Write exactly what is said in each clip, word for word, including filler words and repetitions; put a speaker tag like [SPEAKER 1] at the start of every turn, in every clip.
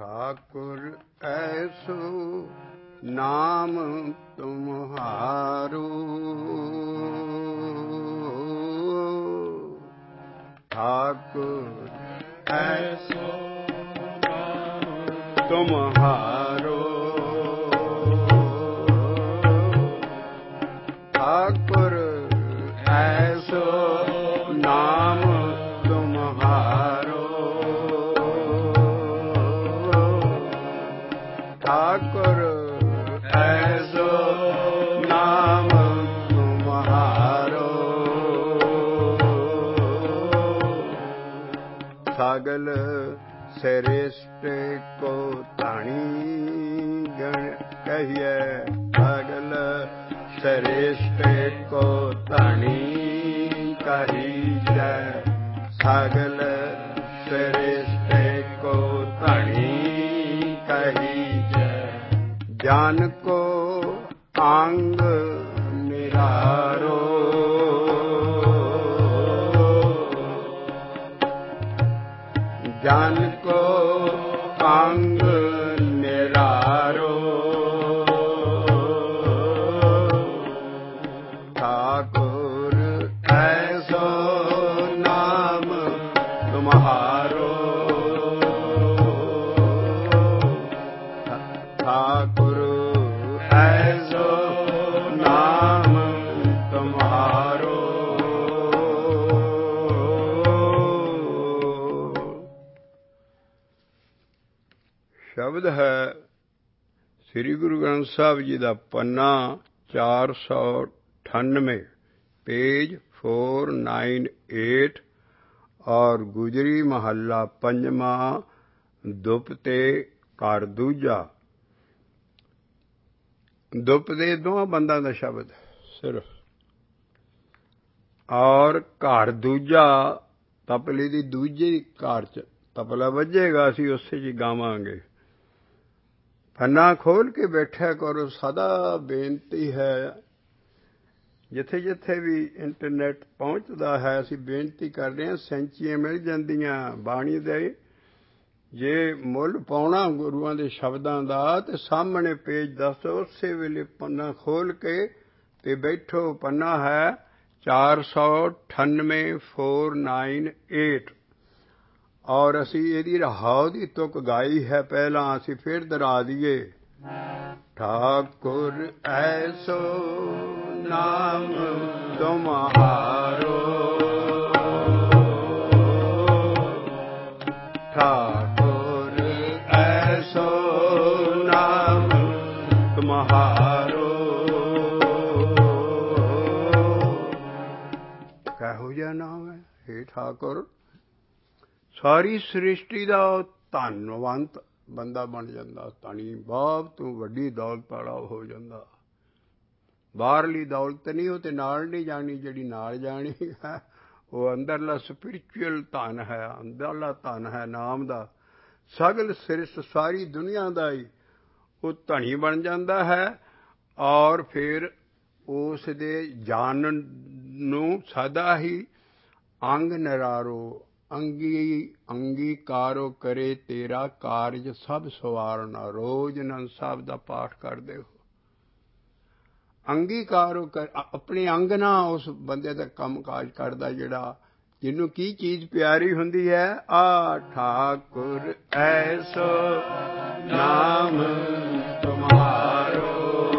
[SPEAKER 1] ठाकुर ऐसो नाम तुम्हारो, ठाकुर ऐसो नाम तुम्हारो, ठाकुर ऐसो नाम तुम्हारो, ठाकुर ऐसो नाम तुम्हारो, सगल श्रेष्ठ को ताणी गण कहिए, सगल श्रेष्ठ को ताणी कहीजै, सगल श्रेष्ठ को ताणी कहीजै, ज्ञान को अंग निरारो, ज्ञान को अंग निरारो, ठाकुर ऐसो नाम तुम्हारो, ठाकुर ऐसो नाम तुम्हारो। शब्द है श्री गुरु ग्रंथ साहब जी का पन्ना चार सौ अठानवे, पेज फोर नाइन एट, और गुजरी महला पंजवा, दुपते घर दूजा। दुपते दोवां बंदा का शब्द सिर्फ, और घर दूजा तपले की दूजे घर च तपला वजेगा, असीं उसे च गावांगे। पन्ना खोल के बैठा करो, सदा बेनती है, जिथे जिथे भी इंटरनेट पहुंचता है असीं बेनती कर रहे हैं, सैंचियां मिल जांदियां बाणी दे, जे मुल पाउणा गुरुआं दे शब्दां दा ते सामने पेज दस, उसे वेले पन्ना खोल के ते बैठो। पन्ना है चार सौ अठानवे फोर नाइन एट, और असी इहदी रहाओ दी तुक गाई है, पहला असी फिर दोहरा दीए। ठाकुर ऐसो नाम तुम्हारो, ठाकुर ऐसो नाम तुम्हारो, कहो जा नाम है हे ठाकुर, सारी सृष्टि का धनवंत बंदा बन जाता, धनी बहुत तू वड्डी दौलत वाला हो जाता। बाहरली दौलत नहीं, वो तो नाल नहीं जानी, जिहड़ी नाल जानी है वो अंदरला स्पिरिचुअल धन है, अंदरला धन है नाम दा। सगल सृष्ट सारी दुनिया का ही वो धनी बन जाता है, और फिर उस दे जानन नूं सदा ही अंग निरारो, अंगी अंगीकारो करे तेरा कारज सब सवारना। रोज आनंद साहब का पाठ करते हो, अंगीकारो कर, अपने अंग ना उस बंदे का काम काज करता जिहड़ा जिन्हों की चीज प्यारी हुंदी है। आ ठाकुर ऐसो नाम तुम्हारो,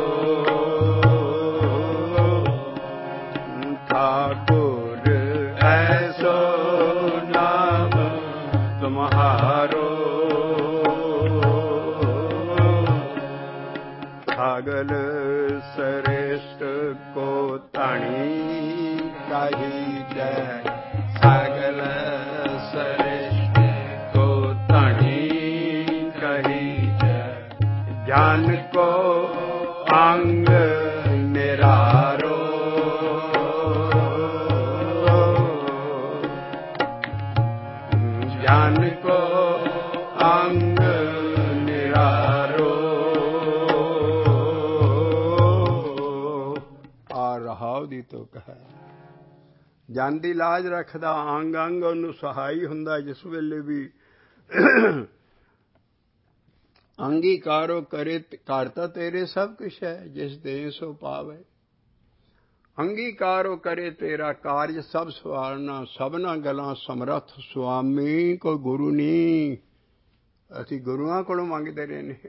[SPEAKER 1] ठाकुर ऐसो नाम तुम्हारो, सगल श्रेष्ठ को ताणी कहीजै, सगल श्रेष्ठ को ताणी कहीजै, ज्ञान को अंग निरारो, ज्ञान को अंग निरारो। आ रहाव दी तुक है, जन दी लाज रखदा, अंग अंग उन्नू सहाई हुंदा, जिस वेले भी ਅੰਗੀਕਾਰੋ ਕਰੇ ਕਰਤਾ ਤੇਰੇ ਸਭ ਕੁਛ ਹੈ ਜਿਸ ਦੇ ਸੋ ਪਾਵੇ। ਅੰਗੀਕਾਰੋ ਕਰੇ ਤੇਰਾ ਕਾਰਜ ਸਭ ਸਵਾਰਨਾ ਸਭਨਾ ਗਲਾਂ ਸਮਰੱਥ ਸੁਆਮੀ। ਕੋਈ ਗੁਰੂ ਨਹੀਂ, ਅਸੀਂ ਗੁਰੂਆਂ ਕੋਲੋਂ ਮੰਗਦੇ ਰਹੇ ਨੇ।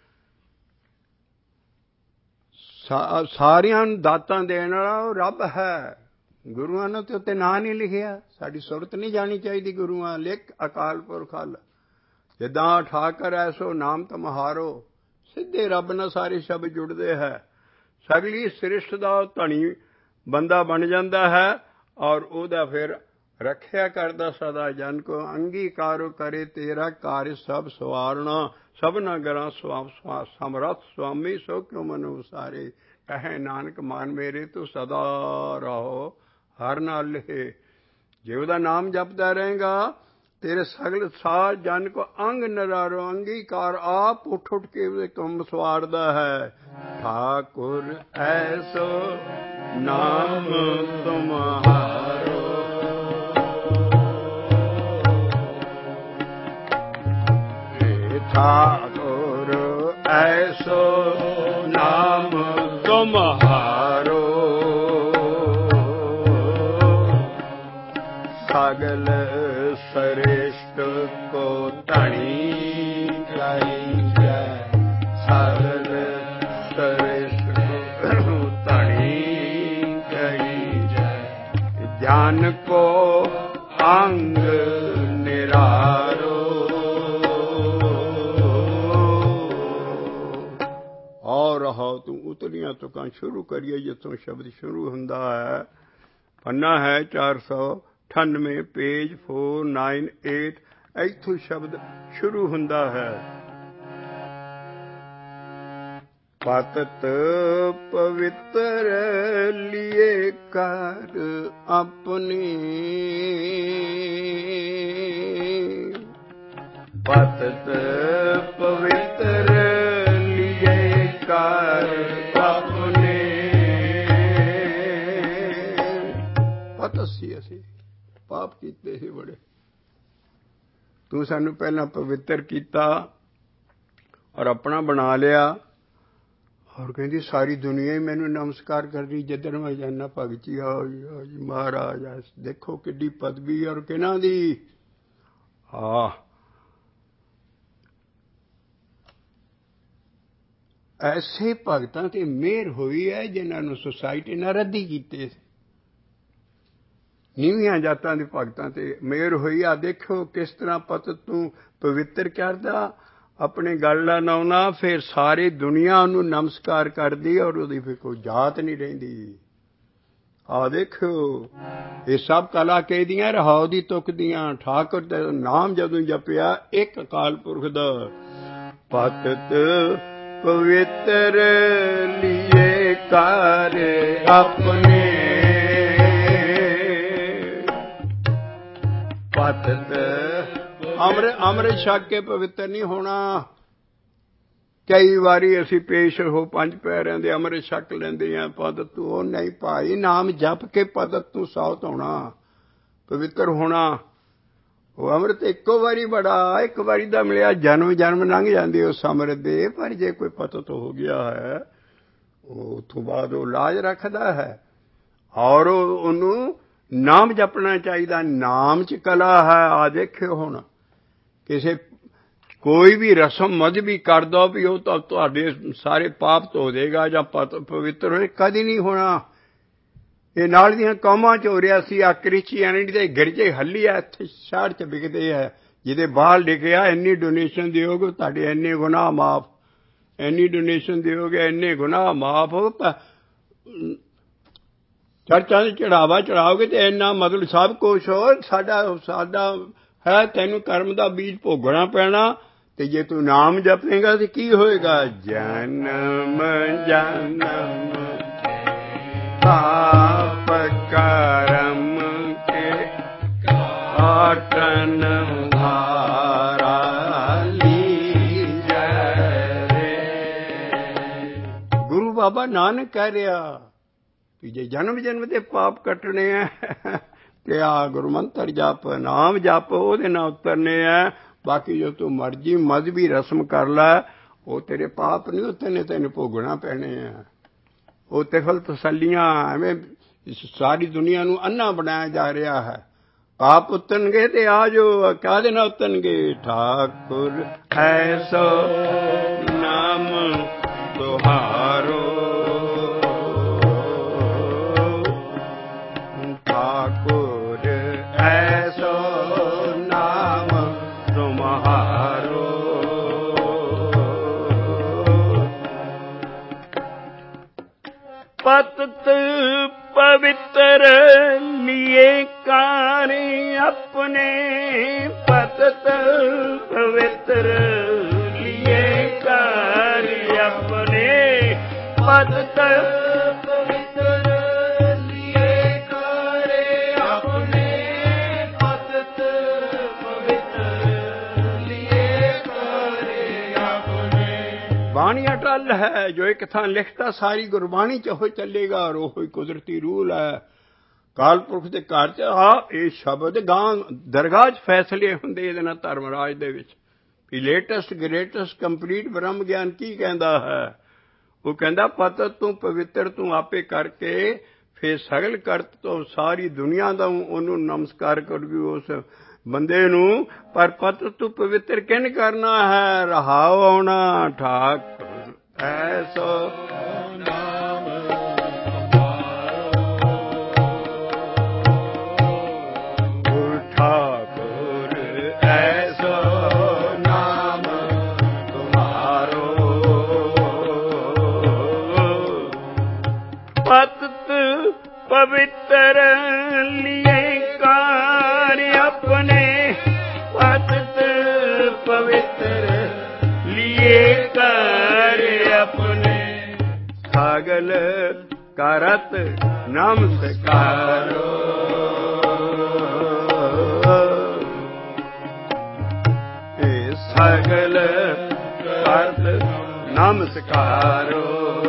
[SPEAKER 1] ਸਾਰਿਆਂ ਨੂੰ ਦਾਤਾਂ ਦੇਣ ਵਾਲਾ ਉਹ ਰੱਬ ਹੈ। ਗੁਰੂਆਂ ਨੇ ਤੇ ਉੱਤੇ ਨਾਂ ਨਹੀਂ ਲਿਖਿਆ। ਸਾਡੀ ਸੁਰਤ ਨਹੀਂ ਜਾਣੀ ਚਾਹੀਦੀ। ਗੁਰੂਆਂ ਲਿਖ ਅਕਾਲ ਪੁਰਖ ਹਲ ਜਿੱਦਾਂ ਠਾਕਰ ਐਸੋ ਨਾਮ ਤੁਮਹਾਰੋ। ਸਿੱਧੇ ਰੱਬ ਨਾਲ ਸਾਰੇ ਸ਼ਬਦ ਜੁੜਦੇ ਹੈ। ਸਗਲੀ ਸ੍ਰਿਸ਼ਟ ਦਾ ਧਣੀ ਬੰਦਾ ਬਣ ਜਾਂਦਾ ਹੈ ਔਰ ਉਹਦਾ ਫਿਰ ਰੱਖਿਆ ਕਰਦਾ ਸਦਾ ਜਨ ਕੋ। ਅੰਗੀਕਾਰੋ ਕਰੇ ਤੇਰਾ ਕਾਰਜ ਸਭ ਸਵਾਰਨਾ ਸਭਨਾ ਗਲਾਂ ਸਮਰੱਥ ਸੁਆਮੀ। ਸੋ ਕਿਉ ਮਨੁ ਸਾਰੇ ਕਹੈ ਨਾਨਕ ਮਨ ਮੇਰੇ ਤੂੰ ਸਦਾ ਰਹੋ ਹਰ ਨਾਲ ਲਹੇ। ਜੇ ਉਹਦਾ ਨਾਮ ਜਪਦਾ ਰਹੇਗਾ ਤੇਰੇ ਸਗਲ ਸਾਰ ਜਨ ਕੋ ਅੰਗ ਨਰਾਰੋ। ਅੰਗੀਕਾਰ ਆਪ ਉੱਠ ਉੱਠ ਕੇ ਉਹਦੇ ਕੰਮ ਸਵਾਰਦਾ ਹੈ। ਠਾਕੁਰ ਐਸੋ ਨਾਮ ਤੁਮਹਾਰੋ। ਠਾਕੁਰ ਐਸੋ ਨਾਮ ਤੁਮਹਾਰੋ। ਸਗਲ ਸ੍ਰਿਸ਼ਟ ਕੋ ਧਣੀ ਗਾਈ ਜੈ। ਸਗਲ ਸ੍ਰਿਸ਼ਟ ਕੋ ਧਣੀ ਗਾਈ ਜੈ। ਜਨ ਕੋ ਅੰਗ ਨਿਰਾਰੋ। ਔਰ ਰਹਾਓ ਤੂੰ ਉਤਲੀਆਂ ਤੁਕਾਂ ਸ਼ੁਰੂ ਕਰੀਏ ਜਿੱਥੋਂ ਸ਼ਬਦ ਸ਼ੁਰੂ ਹੁੰਦਾ ਹੈ। ਪੰਨਾ ਹੈ ਚਾਰ ਸੌ ਅਠਾਨਵੇਂ ਪੇਜ ਫੋਰ ਨਾਈਨ ਏਟ। ਇੱਥੋਂ ਸ਼ਬਦ ਸ਼ੁਰੂ ਹੁੰਦਾ ਹੈ। ਪਤਿਤ ਪਵਿੱਤਰ ਲਿਏ ਕਰ ਆਪਣੇ। ਪਤਿਤ ਪਵਿੱਤਰ ਲਿਏ ਕਰ ਆਪਣੇ। ਪਤਿਤ ਸੀ ਅਸੀਂ, ਪਾਪ ਕੀਤੇ ਸੀ ਬੜੇ। ਤੂੰ ਸਾਨੂੰ ਪਹਿਲਾਂ ਪਵਿੱਤਰ ਕੀਤਾ ਔਰ ਆਪਣਾ ਬਣਾ ਲਿਆ। ਔਰ ਕਹਿੰਦੀ ਸਾਰੀ ਦੁਨੀਆ ਹੀ ਮੈਨੂੰ ਨਮਸਕਾਰ ਕਰਦੀ ਜਿੱਧਰ ਮੈਂ ਜਾਂਦਾ। ਭਗਤੀ ਆਓ ਜੀ ਆਓ ਜੀ ਮਹਾਰਾਜ। ਦੇਖੋ ਕਿੱਡੀ ਪਦਵੀ ਔਰ ਕਿਹਨਾਂ ਦੀ। ਆਹ ਐਸੇ ਭਗਤਾਂ ਤੇ ਮਿਹਰ ਹੋਈ ਹੈ ਜਿਨ੍ਹਾਂ ਨੂੰ ਸੁਸਾਇਟੀ ਨੇ ਰੱਦੀ ਕੀਤੇ। ਨੀਵੀਆਂ ਜਾਤਾਂ ਦੇ ਭਗਤਾਂ ਤੇ ਮਿਹਰ ਹੋਈ। ਆ ਦੇਖੋ ਕਿਸ ਤਰ੍ਹਾਂ ਪਤਿਤ ਤੂੰ ਪਵਿੱਤਰ ਕਰਦਾ ਆਪਣੇ ਗਲ ਦਾ ਲਾਉਣਾ। ਫਿਰ ਸਾਰੀ ਦੁਨੀਆ ਉਹਨੂੰ ਨਮਸਕਾਰ ਕਰਦੀ ਔਰ ਉਹਦੀ ਫਿਰ ਕੋਈ ਜਾਤ ਨਹੀਂ ਰਹਿੰਦੀ। ਆ ਦੇਖੋ ਇਹ ਸਭ ਕਲਾ ਕਿਹਦੀਆਂ ਰਹਾਉ ਦੀ ਤੁਕ ਦੀਆਂ। ਠਾਕੁਰ ਦਾ ਨਾਮ ਜਦੋਂ ਜਪਿਆ ਇੱਕ ਅਕਾਲ ਪੁਰਖ ਦਾ। ਪਤਿਤ ਪਵਿੱਤਰ ਲਿਏ ਕਰ ਆਪਣੇ। ਪਤਿਤ ਅੰਮ੍ਰਿਤ ਅੰਮ੍ਰਿਤ ਛਕ ਕੇ ਪਵਿੱਤਰ ਨਹੀਂ ਹੋਣਾ। ਕਈ ਵਾਰੀ ਅਸੀਂ ਪੇਸ਼ ਹੋ ਪੰਜ ਪਿਆਰਿਆਂ ਦੇ ਅੰਮ੍ਰਿਤ ਛਕ ਲੈਂਦੇ ਹਾਂ। ਪਤਿਤ ਤੂੰ ਉਹ ਨਹੀਂ ਭਾਈ। ਨਾਮ ਜਪ ਕੇ ਪਤਿਤ ਤੂੰ ਸਾਉਤ ਹੋਣਾ ਪਵਿੱਤਰ ਹੋਣਾ। ਉਹ ਅੰਮ੍ਰਿਤ ਇੱਕੋ ਵਾਰੀ ਬੜਾ ਇੱਕ ਵਾਰੀ ਦਾ ਮਿਲਿਆ। ਜਨਮ ਜਨਮ ਲੰਘ ਜਾਂਦੇ ਉਸ ਅੰਮ੍ਰਿਤ ਦੇ। ਪਰ ਜੇ ਕੋਈ ਪਤਿਤ ਹੋ ਗਿਆ ਹੈ ਉਹ ਤੋਂ ਬਾਅਦ ਉਹ ਲਾਜ ਰੱਖਦਾ ਹੈ ਔਰ ਉਹਨੂੰ ਨਾਮ ਜਪਣਾ ਚਾਹੀਦਾ। ਨਾਮ 'ਚ ਕਲਾ ਹੈ। ਆ ਦੇਖਿਓ ਹੁਣ ਕਿਸੇ ਕੋਈ ਵੀ ਰਸਮ ਮਜ਼ਹਬੀ ਕਰ ਦਿਓ ਵੀ ਉਹ ਤਾਂ ਤੁਹਾਡੇ ਸਾਰੇ ਪਾਪ ਧੋ ਦੇਗਾ ਜਾਂ ਪਵਿੱਤਰ ਹੋਏ, ਕਦੀ ਨਹੀਂ ਹੋਣਾ। ਇਹ ਨਾਲ ਦੀਆਂ ਕੌਮਾਂ 'ਚ ਹੋ ਰਿਹਾ ਸੀ। ਆ ਕ੍ਰਿਸਚੀਅਨਿਟੀ ਦੇ ਗਿਰਜੇ ਹੱਲੀ ਆ ਇੱਥੇ ਸ਼ਹਿਰ 'ਚ ਵਿਕਦੇ ਹੈ। ਜਿਹਦੇ ਬਾਹਰ ਲਿਖਿਆ ਇੰਨੀ ਡੋਨੇਸ਼ਨ ਦਿਓਗੇ ਤੁਹਾਡੇ ਇੰਨੇ ਗੁਨਾਹ ਮਾਫ। ਇੰਨੀ ਡੋਨੇਸ਼ਨ ਦਿਓਗੇ ਇੰਨੇ ਗੁਨਾਹ ਮਾਫ। ਚਰਚਾਂ 'ਚ ਚੜਾਵਾ ਚੜਾਓਗੇ ਤੇ ਇੰਨਾ ਮਤਲਬ ਸਭ ਕੁਛ ਹੋ ਸਾਡਾ ਸਾਡਾ ਹੈ। ਤੈਨੂੰ ਕਰਮ ਦਾ ਬੀਜ ਭੋਗਣਾ ਪੈਣਾ। ਤੇ ਜੇ ਤੂੰ ਨਾਮ ਜਪੇਗਾ ਤੇ ਕੀ ਹੋਏਗਾ। ਜਨਮ ਜਨਮ ਪਾਪ ਕਰਮ ਕੇ ਕਾਟਨ ਭਾਰਾ ਲੀਜੈ ਰੇ। ਗੁਰੂ ਬਾਬਾ ਨਾਨਕ ਕਹਿ ਰਿਹਾ ਕਿ ਜੇ ਜਨਮ ਜਨਮ ਦੇ ਪਾਪ ਕੱਟਣੇ ਹੈ ਤੇ ਆ ਗੁਰੂ ਮੰਤਰ ਜਪ ਨਾਮ ਜਪ ਉਹਦੇ ਨਾਲ ਉਤਰਨੇ ਹੈ। ਬਾਕੀ ਜੋ ਤੂੰ ਮਰਜ਼ੀ ਮਜ਼ਹਬੀ ਰਸਮ ਕਰ ਲੈ, ਉਹ ਤੇਰੇ ਪਾਪ ਨਹੀਂ, ਉੱਥੇ ਨੇ ਤੈਨੂੰ ਭੋਗਣਾ ਪੈਣੇ ਆ। ਉਹ ਤਿਫਲ ਤਸੱਲੀਆਂ, ਐਵੇਂ ਸਾਰੀ ਦੁਨੀਆ ਨੂੰ ਅੰਨਾ ਬਣਾਇਆ ਜਾ ਰਿਹਾ ਹੈ। ਪਾਪ ਉਤਰਨਗੇ ਤੇ ਆ ਜੋ ਕਾਹਦੇ ਨਾਲ ਉਤਰਨਗੇ? ਠਾਕੁਰ ਐਸੋ ਨਾਮ ਤੁਹਾਰੋ, ਠਾਕੁਰ ਐਸੋ ਨਾਮ ਤੁਮਹਾਰੋ। ਪਤਿਤ ਪਵਿੱਤਰ ਲਿਏ ਕਾਰੇ ਆਪਣੇ, ਪਤਿਤ ਪਵਿੱਤਰ ਲਿਏ ਕਾਰੇ ਆਪਣੇ, ਪਤਿਤ ਪਵਿੱਤਰ ਲਿਏ ਕਾਰੇ ਆਪਣੇ, ਪਤਿਤ ਪਵਿੱਤਰ ਲਿਏ ਕਾਰੇ ਆਪਣੇ। ਬਾਣੀ ਅਟਲ ਹੈ, ਜੋ ਇੱਕ ਥਾਂ ਲਿਖਤਾ ਸਾਰੀ ਗੁਰਬਾਣੀ ਚ ਉਹ ਚੱਲੇਗਾ, ਔਰ ਉਹ ਹੀ ਕੁਦਰਤੀ ਰੂਲ ਹੈ। ਕਾਲ ਪੁਰਖ ਦੇ ਘਰ ਚ ਆ ਇਹ ਸ਼ਬਦ ਗਾਂ ਦਰਗਾਹ ਚ ਫੈਸਲੇ ਹੁੰਦੇ ਇਹਦੇ ਨਾਲ ਧਰਮਰਾਜ ਦੇ ਵਿੱਚ ਵੀ ਲੇਟੈਸਟ ਗ੍ਰੇਟੈਸਟ ਕੰਪਲੀਟ ਬ੍ਰਹਮ ਗਿਆਨ ਕੀ ਕਹਿੰਦਾ ਹੈ। ਉਹ ਕਹਿੰਦਾ ਪਤਿਤ ਤੂੰ ਪਵਿੱਤਰ ਤੂੰ ਆਪੇ ਕਰਕੇ ਫਿਰ ਸਗਲ ਕਰਤ ਤੋਂ ਸਾਰੀ ਦੁਨੀਆ ਦਾ ਉਹਨੂੰ ਨਮਸਕਾਰ ਕਰੂਗੀ ਉਸ ਬੰਦੇ ਨੂੰ। ਪਰ ਪਤਿਤ ਤੂੰ ਪਵਿੱਤਰ ਕਿਨ ਕਰਨਾ ਹੈ? ਰਹਾਉ ਆਉਣਾ ਠਾਕੁਰ ਐਸੋ ਨਾਮ ਤੁਮਾਰੋ, ਠਾਕੁਰ ਐਸੋ ਨਾਮ ਤੁਮਾਰੋ। ਪਤਿਤ ਪਵਿੱਤਰ ਲਿਏ ਕਾਰ ਆਪਣੇ, ਪਤਿਤ ਪਵਿੱਤਰ ਲਿਏ ਕਾਰ ਆਪਣੇ, ਸਗਲ ਕਰਤ ਨਮਸਕਾਰੋ। ਇਹ ਸਗਲ ਕਰਤ ਨਮਸਕਾਰੋ।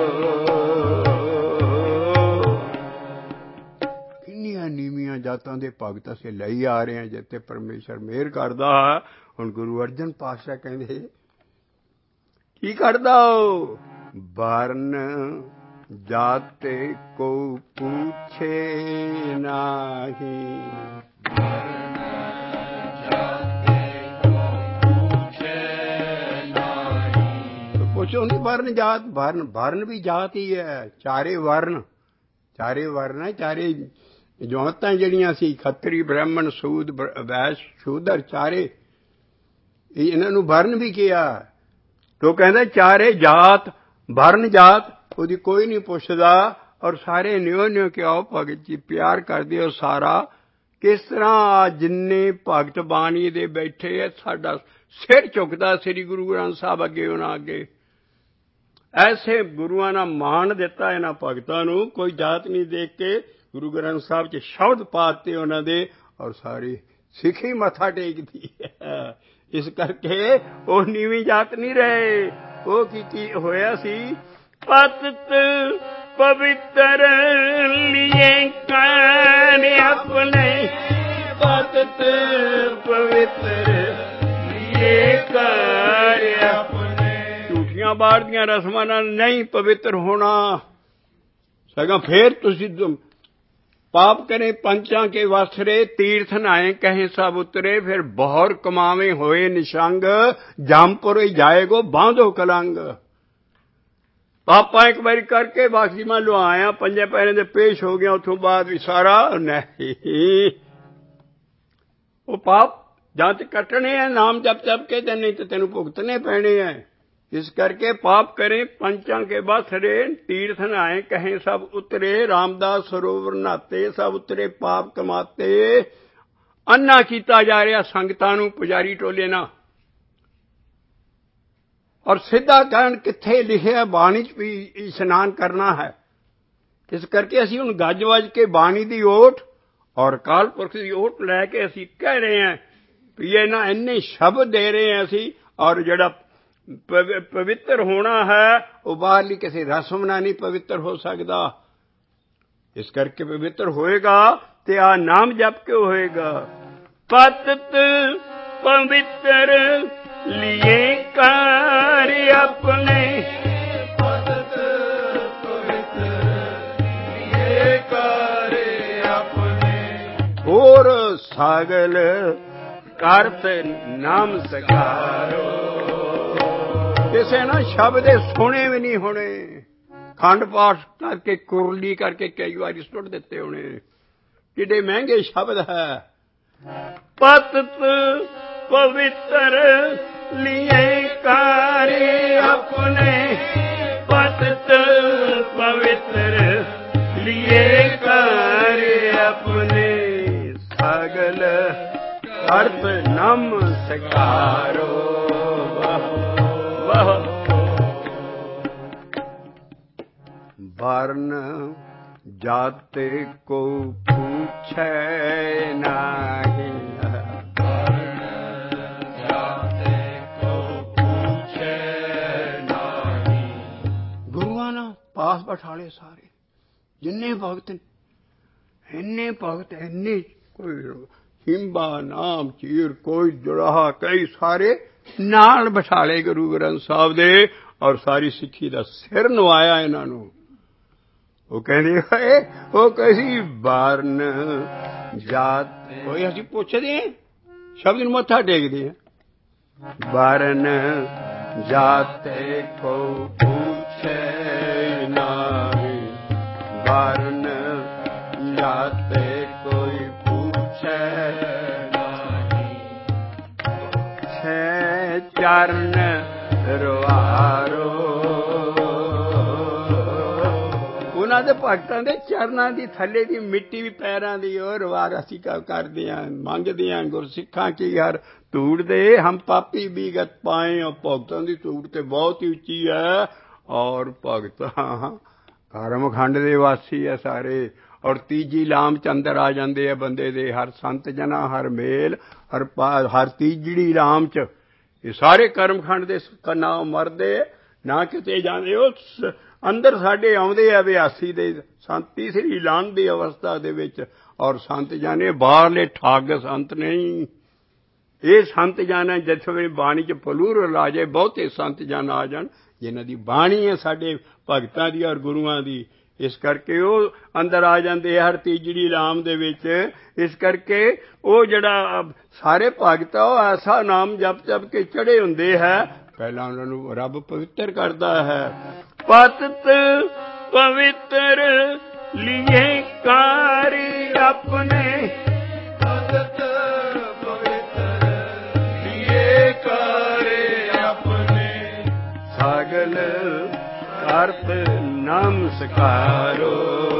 [SPEAKER 1] ਕਿੰਨੀਆਂ ਨੀਵੀਆਂ ਜਾਤਾਂ ਦੇ ਭਗਤ ਅਸੀਂ ਲਈ ਆ ਰਹੇ ਹਾਂ ਜਿੱਥੇ ਪਰਮੇਸ਼ਰ ਮਿਹਰ ਕਰਦਾ ਹੈ। ਹੁਣ ਗੁਰੂ ਅਰਜਨ ਪਾਤਸ਼ਾਹ ਕਹਿੰਦੇ ਕੀ ਕਰਦਾ? ਉਹ ਵਰਨ ਜਾਤੇ ਕੋ ਪੁੱਛੇ ਨਾਹੀ, ਵਰਨ ਜਾਤੇ ਕੋ ਪੁੱਛੇ ਨਾਹੀ। ਪੁੱਛੋ ਨਹੀਂ ਵਰਨ ਜਾਤ, ਵਰਨ ਵਰਨ ਵੀ ਜਾਤ ਹੀ ਹੈ। ਚਾਰੇ ਵਰਨ, ਚਾਰੇ ਵਰਨ ਹੈ, ਚਾਰੇ ਜਮਾਤਾਂ ਜਿਹੜੀਆਂ ਸੀ ਖੱਤਰੀ ਬ੍ਰਾਹਮਣ ਸੂਦ ਵੈਸ਼ ਸ਼ੂਦਰ, ਚਾਰੇ ਇਹਨਾਂ ਨੂੰ ਵਰਨ ਵੀ ਕਿਹਾ। ਤੋ ਕਹਿੰਦਾ ਚਾਰੇ ਜਾਤ, ਵਰਨ ਜਾਤ ਉਹਦੀ ਕੋਈ ਨਹੀਂ ਪੁੱਛਦਾ, ਔਰ ਸਾਰੇ ਨਿਉ ਨਿਉ ਕਿ ਆਓ ਭਗਤ ਜੀ ਪਿਆਰ ਕਰਦੇ ਹੋ ਸਾਰਾ। ਕਿਸ ਤਰ੍ਹਾਂ ਜਿੰਨੇ ਭਗਤ ਬਾਣੀ ਦੇ ਬੈਠੇ ਆ ਸਾਡਾ ਸਿਰ ਝੁਕਦਾ ਸ੍ਰੀ ਗੁਰੂ ਗ੍ਰੰਥ ਸਾਹਿਬ ਅੱਗੇ ਉਹਨਾਂ ਅੱਗੇ। ਐਸੇ ਗੁਰੂਆਂ ਨਾਲ ਮਾਣ ਦਿੱਤਾ ਇਹਨਾਂ ਭਗਤਾਂ ਨੂੰ, ਕੋਈ ਜਾਤ ਨਹੀਂ ਦੇਖ ਕੇ ਗੁਰੂ ਗ੍ਰੰਥ ਸਾਹਿਬ ਚ ਸ਼ਬਦ ਪਾਤੇ ਉਹਨਾਂ ਦੇ, ਔਰ ਸਾਰੀ ਸਿੱਖੀ ਮੱਥਾ ਟੇਕਦੀ ਹੈ। ਇਸ ਕਰਕੇ ਉਹ ਨੀਵੀਂ ਜਾਤ ਨਹੀਂ ਰਹੇ। ਉਹ ਕੀ ਕੀ ਹੋਇਆ ਸੀ? ਪਤਿਤ ਪਵਿੱਤਰ ਲਿਏ ਕਾਰ ਆਪਣੇ, ਪਤਿਤ ਪਵਿੱਤਰ ਲਿਏ ਕਾਰ ਆਪਣੇ। ਝੂਠੀਆਂ ਬਾਹਰ ਦੀਆਂ ਰਸਮਾਂ ਨਾਲ ਨਹੀਂ ਪਵਿੱਤਰ ਹੋਣਾ, ਸਗੋਂ ਫੇਰ ਤੁਸੀਂ पाप करे पंचा के वस्त्रे तीर्थ नहाए कहे सब उतरे फिर बहुर कमावे होए निशंग जामपुर जाएगो बांधो कलंग। पापा एक बारी करके बाकी मैं लो आया पंजे पैरे दे पेश हो गया उतों बाद भी सारा नहीं वो पाप जां ते कटने हैं नाम जप जप के ते नहीं तो तेनू भुगतने पैने हैं। इस करके पाप करें पंचा के बसरे तीर्थ नहाए कहें सब उतरे रामदास सरोवर नहाते सब उतरे पाप कमाते। अन्ना कीता जा रहा संगतां नूं पुजारी टोले ना और सीधा कहण किथे लिखिया बाणी च भी इशनान करना है। इस करके असीं हुण गज वज के बाणी दी ओट और काल पुरख दी ओट लैके असीं कह रहे हैं भी इन्हां इन्ने शब्द दे रहे हैं असीं और जिहड़ा पवित्र होना है वो बाहरली किसी रस्म नाल नहीं पवित्र हो सकता। इस करके पवित्र होएगा ते आ नाम जप के होएगा। पतित पवित्र लिए कार्य अपने
[SPEAKER 2] पतित पवित्र लिए कार्य अपने
[SPEAKER 1] और सागल करत नाम सकारो। ਕਿਸੇ ਨਾ ਸ਼ਬਦ ਸੁਣੇ ਵੀ ਨਹੀਂ ਹੋਣੇ, ਖੰਡ ਪਾਠ ਕਰਕੇ ਕੁਰਲੀ ਕਰਕੇ ਕਈ ਵਾਰੀ ਸੁੱਟ ਦਿੱਤੇ ਹੋਣੇ, ਕਿੱਡੇ ਮਹਿੰਗੇ ਸ਼ਬਦ ਹੈ। ਪਤਿਤ ਪਵਿੱਤਰ ਲੀਏ ਕਾਰੇ ਆਪਣੇ, ਪਤਿਤ ਪਵਿੱਤਰ ਲੀਏ ਕਾਰੇ ਆਪਣੇ, ਸਗਲ ਅਰਥ ਨਮ ਸਕਾਰੋ। वर्ण जाते को पूछे नहीं,
[SPEAKER 2] वर्ण जाते को पूछे नहीं।
[SPEAKER 1] गुरुआ ना पास बैठाले सारे जिन्ने भगत इन्ने भगत इन्ने, कोई हिंबा नाम चीर कोई जुड़ा कई सारे नाल बिठाले गुरु ग्रंथ साहब दे, और सारी सिੱਖੀ ਦਾ ਸਿਰ ਨਵਾਇਆ ਇਹਨਾਂ ਨੂੰ। ਉਹ ਕਹਿੰਦੇ ਹੋਏ ਉਹ ਕੈਸੀ ਵਰਨ ਜਾਤ, ਕੋਈ ਅਸੀਂ ਪੁੱਛਦੇ ਹਾਂ ਸ਼ਬਦ ਨੂੰ ਮੱਥਾ ਟੇਕਦੇ ਹਾਂ। ਵਰਨ ਜਾਤੇ ਕੋ ਪੁੱਛੇ ਨਾਹੀ, ਵਰਨ ਜਾਤੇ ਕੋਈ ਪੁੱਛੇ ਨਾਹੀ, ਛੇ ਚਰਨ ਰਵਾਰੋ। ਉਹਨਾਂ ਦੇ ਭਗਤਾਂ ਦੇ ਚਰਨਾਂ ਦੀ ਥੱਲੇ ਦੀ ਮਿੱਟੀ ਵੀ ਪੈਰਾਂ ਦੀ ਉਹ ਰਵਾਰ ਅਸੀਂ ਕਰਦੇ ਹਾਂ, ਮੰਗਦੇ ਹਾਂ ਗੁਰਸਿੱਖਾਂ ਕੀ ਹਰ ਧੂੜ ਦੇ ਹਮ ਪਾਪੀ ਬੀਗਤ ਪਾਏ। ਉਹ ਭਗਤਾਂ ਦੀ ਧੂੜ ਤੇ ਬਹੁਤ ਹੀ ਉੱਚੀ ਹੈ, ਔਰ ਭਗਤ ਕਰਮਖੰਡ ਦੇ ਵਾਸੀ ਹੈ ਸਾਰੇ, ਔਰ ਤੀਜੀ ਲਾਮ ਚ ਅੰਦਰ ਆ ਜਾਂਦੇ ਆ ਬੰਦੇ ਦੇ, ਹਰ ਸੰਤ ਜਨਾ ਹਰ ਮੇਲ ਹਰ ਹਰ ਤੀਜੜੀ ਲਾਮ ਚ ਇਹ ਸਾਰੇ ਕਰਮਖੰਡ ਦੇ ਨਾਮ ਮਰਦੇ ਨਾ ਕਿਤੇ ਜਾਂਦੇ, ਉਹ ਅੰਦਰ ਸਾਡੇ ਆਉਂਦੇ ਆ ਵਿਆਸੀ ਦੇ ਸੰਤ ਤੀਸਰੀ ਲਾਣ ਦੀ ਅਵਸਥਾ ਦੇ ਵਿੱਚ। ਔਰ ਸੰਤ ਜਾਣੇ ਬਾਹਰਲੇ ਠੱਗ ਸੰਤ ਨਹੀਂ, ਇਹ ਸੰਤ ਜਾਣਾ ਜਿੱਥੇ ਵੀ ਬਾਣੀ ਚ ਪਲੂਰਲ ਆ ਜਾਏ, ਬਹੁਤੇ ਸੰਤ ਜਨ ਆ ਜਾਣ ਜਿਨ੍ਹਾਂ ਦੀ ਬਾਣੀ ਹੈ ਸਾਡੇ ਭਗਤਾਂ ਦੀ ਔਰ ਗੁਰੂਆਂ ਦੀ, ਇਸ ਕਰਕੇ ਉਹ ਅੰਦਰ ਆ ਜਾਂਦੇ ਹਰ ਤੀਜੜੀ ਲਾਮ ਦੇ ਵਿੱਚ। ਇਸ ਕਰਕੇ ਉਹ ਜਿਹੜਾ ਸਾਰੇ ਭਗਤ ਆ ਉਹ ਐਸਾ ਨਾਮ ਜਪ ਜਪ ਕੇ ਚੜੇ ਹੁੰਦੇ ਹੈ, ਪਹਿਲਾਂ ਉਹਨਾਂ ਨੂੰ ਰੱਬ ਪਵਿੱਤਰ ਕਰਦਾ ਹੈ। ਪਤਿਤ ਪਵਿੱਤਰ ਲੀਏ ਕਾਰਿ ਆਪਣੇ,
[SPEAKER 2] ਪਤਿਤ ਪਵਿੱਤਰ ਲੀਏ ਕਾਰਿ ਆਪਣੇ,
[SPEAKER 1] ਸਗਲ ਕਰਤ ਨਾਮ ਸਕਾਰੋ।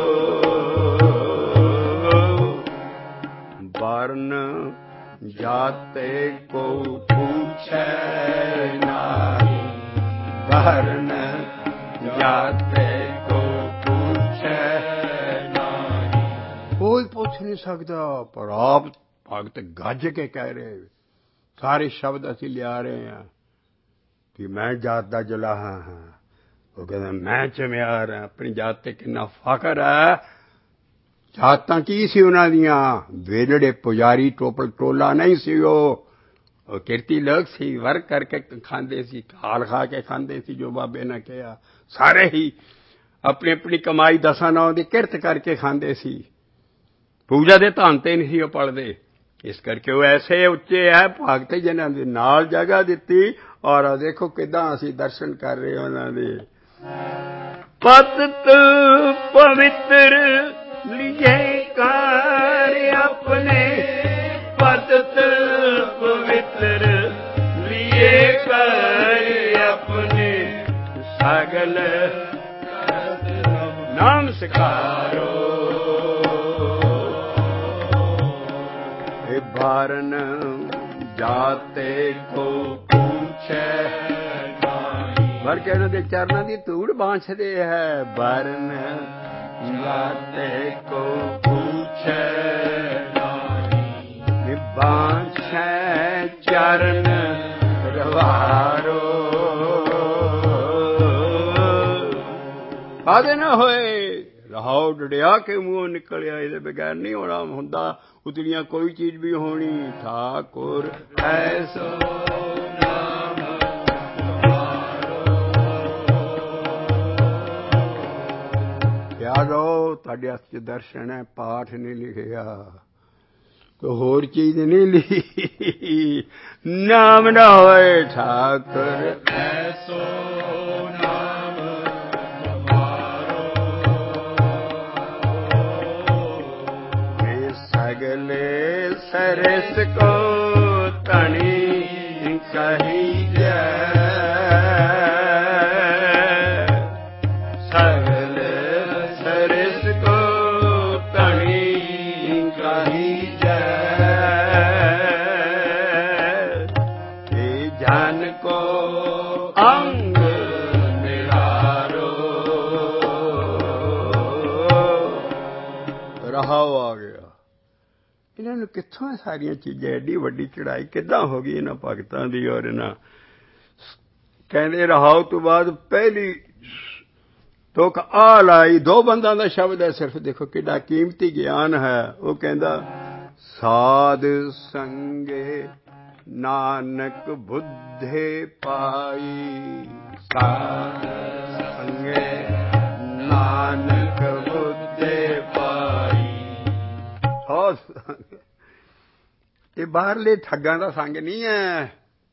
[SPEAKER 1] ਵਰਨ ਜਾਤੇ ਕੋ ਪੁੱਛੇ ਨਾਹੀ, ਵਰਨ ਜਾਤੇ ਕੋ ਪੁੱਛੇ ਨਾਹੀ। ਕੋਈ ਪੁੱਛ ਨਹੀਂ ਸਕਦਾ, ਪਰ ਆਪ ਭਗਤ ਗੱਜ ਕੇ ਕਹਿ ਰਹੇ, ਸਾਰੇ ਸ਼ਬਦ ਅਸੀਂ ਲਿਆ ਰਹੇ ਹਾਂ ਕਿ ਮੈਂ ਜਾਤ ਦਾ ਜੁਲਾਹਾ ਹਾਂ। ਉਹ ਕਹਿੰਦਾ ਮੈਂ ਚਮਿਆਰ ਹਾਂ, ਆਪਣੀ ਜਾਤ ਤੇ ਕਿੰਨਾ ਫਖਰ ਹੈ। ਜਾਤਾਂ ਕੀ ਸੀ ਉਹਨਾਂ ਦੀਆਂ, ਵੇਲੜੇ ਪੁਜਾਰੀ ਟੋਪਲ ਟੋਲਾ ਨਹੀਂ ਸੀ, ਉਹ ਉਹ ਕਿਰਤੀ ਲੋਕ ਸੀ, ਵਰਕ ਕਰਕੇ ਖਾਂਦੇ ਸੀ, ਖਾਲ ਖਾ ਕੇ ਖਾਂਦੇ ਸੀ, ਜੋ ਬਾਬੇ ਨੇ ਕਿਹਾ। ਸਾਰੇ ਹੀ ਆਪਣੀ ਆਪਣੀ ਕਮਾਈ ਦਸਾਂ ਨੌਂ ਦੀ ਕਿਰਤ ਕਰਕੇ ਖਾਂਦੇ ਸੀ, ਪੂਜਾ ਦੇ ਧਨ ਤੇ ਨਹੀਂ ਸੀ ਉਹ ਪਲਦੇ। ਇਸ ਕਰਕੇ ਉਹ ਐਸੇ ਉੱਚੇ ਹੈ ਭਗਤ ਜਿਨ੍ਹਾਂ ਦੇ ਨਾਲ ਜਗ੍ਹਾ ਦਿੱਤੀ, ਔਰ ਦੇਖੋ ਕਿੱਦਾਂ ਅਸੀਂ ਦਰਸ਼ਨ ਕਰ ਰਹੇ ਉਹਨਾਂ ਦੇ। ਪਤਿਤ ਪਵਿੱਤਰ ਲੀਏ ਕਾਰਿ ਆਪਣੇ, ਪਤਿਤ ਪਵਿੱਤਰ ਲੀਏ ਕਾਰਿ ਆਪਣੇ, ਸਗਲ ਨਾਮ ਸਕਾਰੋ। ਇਹ ਬਾਰਨ ਜਾਤੇ ਕੋ ਪੁੱਛੇ ਨਾਹੀ, ਵਰ ਕੇ ਇਹਨਾਂ ਦੇ ਚਰਨਾਂ ਦੀ ਧੂੜ ਬਾਂਛਦੇ ਹੈ। ਬਾਰਨ ਜਾਤੇ ਕੋ ਪੁੱਛੇ ਨਾਹੀ, ਬਾਂਛੇ ਚਰਨ ਰਵਾਰੋ। ਆਦੇ ਨਾ ਹੋਏ ਰਹਾਉ ਡੜਿਆ ਕੇ ਮੂੰਹੋਂ ਨਿਕਲਿਆ, ਇਹਦੇ ਬਗੈਰ ਨਹੀਂ ਹੋਣਾ ਹੁੰਦਾ ਉਤਲੀਆਂ ਕੋਈ ਚੀਜ਼ ਵੀ ਹੋਣੀ। ਠਾਕੁਰ ਐਸੋ ਨਾਮ ਯਾਦੋ ਤੁਹਾਡੇ ਹੱਥ 'ਚ ਦਰਸ਼ਨ ਹੈ, ਪਾਠ ਨਹੀਂ ਲਿਖਿਆ, ਕੋਈ ਹੋਰ ਚੀਜ਼ ਨਹੀਂ ਲਿਖੀ। ਨਾਮ ਨਾ ਹੋਏ ਠਾਕੁਰ
[SPEAKER 2] ਐਸੋ ਨਾਮ ਤੁਮਾਰੋ,
[SPEAKER 1] ਇਹ ਸਗਲੇ ਸਰਸ ਕੋ ਤਣੀ ਕਹੀ ਜੈ, ਸਗਲੇ ਸਰਸ ਕੋ ਤਣੀ ਕਹੀ ਜੈ, ਇਹ ਜਨ ਕੋ ਅੰਗ ਨਿਹਾਰੋ। ਰਹਾਉ ਆ ਗਿਆ। ਇਹਨਾਂ ਨੂੰ ਕਿੱਥੋਂ ਸਾਰੀਆਂ ਚੀਜ਼ਾਂ, ਐਡੀ ਵੱਡੀ ਚੜ੍ਹਾਈ ਕਿੱਦਾਂ ਹੋ ਗਈ ਇਹਨਾਂ ਭਗਤਾਂ ਦੀ। ਔਰ ਇਹਨਾਂ ਕਹਿੰਦੇ ਰਹਾਉ ਤੋਂ ਬਾਅਦ ਪਹਿਲੀ ਤੁਕ ਆ ਲਾਈ, ਦੋ ਬੰਦਾਂ ਦਾ ਸ਼ਬਦ ਹੈ ਸਿਰਫ, ਦੇਖੋ ਕਿੱਡਾ ਕੀਮਤੀ ਗਿਆਨ ਹੈ। ਉਹ ਕਹਿੰਦਾ ਸਾਧ ਸੰਗੇ ਨਾਨਕ ਬੁੱਧੇ ਪਾਈ, ਸਾਧ ਸੰਗੇ ਨਾਨਕ ਬੁੱਧੇ ਪਾਈ। ਇਹ ਬਾਹਰਲੇ ਠੱਗਾਂ ਦਾ ਸੰਗ ਨਹੀਂ ਹੈ,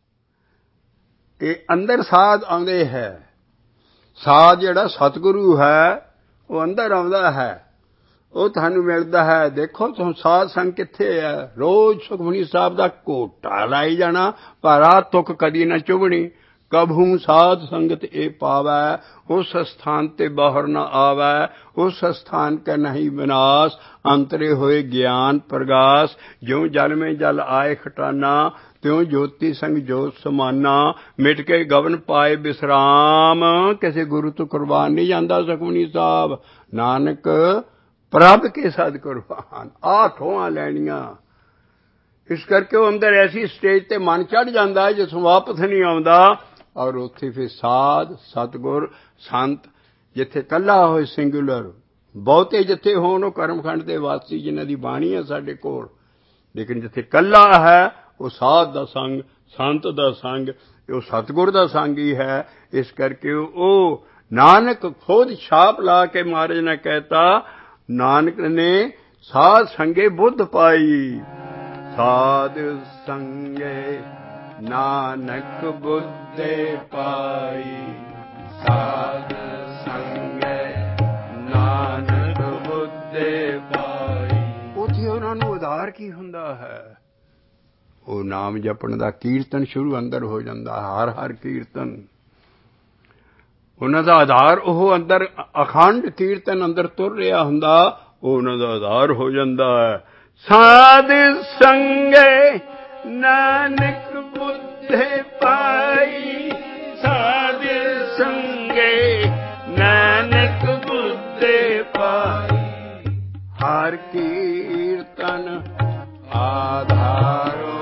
[SPEAKER 1] ਇਹ ਅੰਦਰ ਸਾਧ ਆਉਂਦੇ ਹੈ। ਸਾਧ ਜਿਹੜਾ ਸਤਿਗੁਰੂ ਹੈ ਉਹ ਅੰਦਰ ਆਉਂਦਾ ਹੈ, ਉਹ ਤੁਹਾਨੂੰ ਮਿਲਦਾ ਹੈ। ਦੇਖੋ ਤੁਹਾਨੂੰ ਸਾਧ ਸੰਗ ਕਿੱਥੇ ਹੈ। ਰੋਜ਼ ਸੁਖਮਨੀ ਸਾਹਿਬ ਦਾ ਘੋਟਾ ਲਾਈ ਜਾਣਾ, ਪਰ ਆ ਤੁਕ ਕਦੀ ਨਾ ਚੁਭਣੀ। ਕਭੂ ਸਾਧ ਸੰਗਤ ਇਹ ਪਾਵੈ, ਉਸ ਸਥਾਨ ਤੇ ਬਾਹਰ ਨਾ ਆਵੈ, ਉਸ ਸਥਾਨ ਕਾ ਨਹੀਂ ਵਿਨਾਸ਼, ਅੰਤਰੇ ਹੋਏ ਗਿਆਨ ਪ੍ਰਗਾਸ। ਜਿਉਂ ਜਲ ਮੇਂ ਜਲ ਆਏ ਖਟਾਨਾ, ਤਿਉਂ ਜੋਤੀ ਸੰਗ ਜੋਤ ਸਮਾਨਾ। ਮਿਟ ਕੇ ਗਵਨ ਪਾਏ ਵਿਸਰਾਮ, ਕਿਸੇ ਗੁਰੂ ਤੋਂ ਕੁਰਬਾਨ ਨਹੀਂ ਜਾਂਦਾ ਸੁਖਮਨੀ ਸਾਹਿਬ। ਨਾਨਕ ਪ੍ਰਭ ਕੇ ਸਦ ਕੁਰਬਾਨ, ਆਹ ਠੋਹਾਂ ਲੈਣੀਆਂ। ਇਸ ਕਰਕੇ ਉਹ ਅੰਦਰ ਐਸੀ ਸਟੇਜ ਤੇ ਮਨ ਚੜ੍ਹ ਜਾਂਦਾ ਹੈ ਜਿੱਥੋਂ ਵਾਪਸ ਨਹੀਂ ਆਉਂਦਾ। ਔਰ ਉੱਥੇ ਫਿਰ ਸਾਧ ਸਤਿਗੁਰ ਸੰਤ, ਜਿੱਥੇ ਇਕੱਲਾ ਹੋਏ ਸਿੰਗੂਲਰ, ਬਹੁਤੇ ਜਿੱਥੇ ਹੋਣ ਉਹ ਕਰਮਖੰਡ ਦੇ ਵਾਸੀ ਜਿਨ੍ਹਾਂ ਦੀ ਬਾਣੀ ਹੈ ਸਾਡੇ ਕੋਲ, ਲੇਕਿਨ ਜਿੱਥੇ ਇਕੱਲਾ ਹੈ ਉਹ ਸਾਧ ਦਾ ਸੰਗ, ਸੰਤ ਦਾ ਸੰਗ, ਉਹ ਸਤਿਗੁਰ ਦਾ ਸੰਗ ਹੀ ਹੈ। ਇਸ ਕਰਕੇ ਉਹ ਨਾਨਕ ਖੁਦ ਛਾਪ ਲਾ ਕੇ ਮਹਾਰਾਜ ਨੇ ਕਹਿਤਾ, ਨਾਨਕ ਨੇ ਸਾਧ ਸੰਗੇ ਬੁੱਧ ਪਾਈ। ਸਾਧ ਸੰਗੇ ਨਾਨਕ ਬੁੱਧੇ ਪਾਈ, ਸਾਧ ਸੰਗੇ ਨਾਨਕ ਬੁੱਧੇ ਪਾਈ। ਉੱਥੇ ਉਹਨਾਂ ਨੂੰ ਉਧਾਰ ਕੀ ਹੁੰਦਾ ਹੈ? ਉਹ ਨਾਮ ਜਪਣ ਦਾ ਕੀਰਤਨ ਸ਼ੁਰੂ ਅੰਦਰ ਹੋ ਜਾਂਦਾ, ਹਰ ਹਰ ਕੀਰਤਨ। ਉਹਨਾਂ ਦਾ ਆਧਾਰ ਉਹ ਅੰਦਰ ਅਖੰਡ ਕੀਰਤਨ ਅੰਦਰ ਤੁਰ ਰਿਹਾ ਹੁੰਦਾ, ਉਹ ਉਹਨਾਂ ਦਾ ਆਧਾਰ ਹੋ ਜਾਂਦਾ ਹੈ। ਸਾਧ ਸੰਗੇ ਨਾਨਕ ਬੁੱਧੇ ਪਾਈ, ਸਾਧ ਸੰਗੇ ਨਾਨਕ ਬੁੱਧੇ ਪਾਈ। ਹਰ ਕੀਰਤਨ ਆਧਾਰੋ,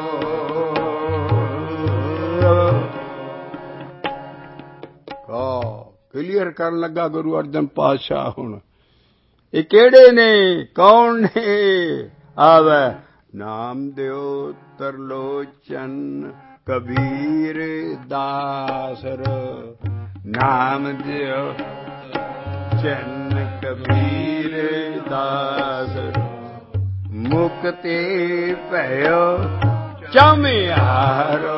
[SPEAKER 1] ਕਲੀਅਰ ਕਰਨ ਲੱਗਾ ਗੁਰੂ ਅਰਜਨ ਪਾਤਸ਼ਾਹ। ਹੁਣ ਇਹ ਕਿਹੜੇ ਨੇ, ਕੌਣ ਨੇ? ਆਵੈ ਨਾਮ ਦਿਓ ਤਰਲੋਚਨ ਕਬੀਰ ਦਾਸਰ, ਨਾਮ ਦਿਓ ਚੰਨ ਕਬੀਰ ਦਾਸਰ। ਮੁਕਤੇ ਭਇਓ ਚਮਿਆਰੋ,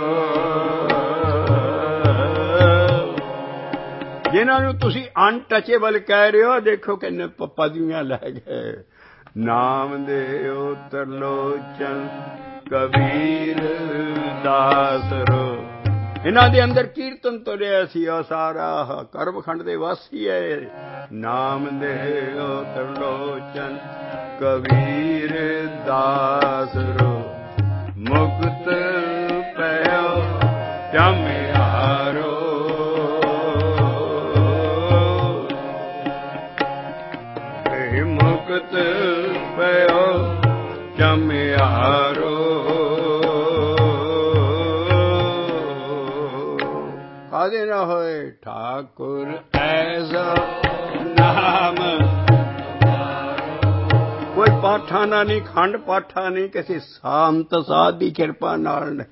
[SPEAKER 1] ਜਿਨ੍ਹਾਂ ਨੂੰ ਤੁਸੀਂ ਅਨਟਚੇਬਲ ਕਹਿ ਰਹੇ ਹੋ, ਦੇਖੋ ਕਿੰਨੇ ਪਦਵੀਆਂ ਲੈ ਗਏ। ਨਾਮ ਦਿਓ ਤਰਲੋਚਨ ਕਬੀਰ ਦਾਸਰੋ। ਇਹਨਾਂ ਦੇ ਅੰਦਰ ਕੀਰਤਨ ਤੁਰਿਆ ਸੀ, ਉਹ ਸਾਰਾ ਕਰਮਖੰਡ ਦੇ ਵਾਸੀ ਹੈ। ਨਾਮ ਦਿਓ ਤਰਲੋਚਨ ਕਬੀਰ ਦਾਸਰੋ, ਮੁਕਤ ਪਇਓ ਚਮਿਆਰੋ। ਮੁਕਤ ਪਇਓ ਚਮਿਆਰੋ। ਕਾਹਦੇ ਨਾ ਹੋਏ? ਠਾਕੁਰ ਐਸਾ ਨਾਮ ਪਾਠਾਂ ਨਾਲ ਨਹੀਂ, ਖੰਡ ਪਾਠਾਂ ਨਹੀਂ, ਕਿਸੇ ਸੰਤ ਸਾਧ ਦੀ ਕਿਰਪਾ ਨਾਲ ਨਹੀਂ।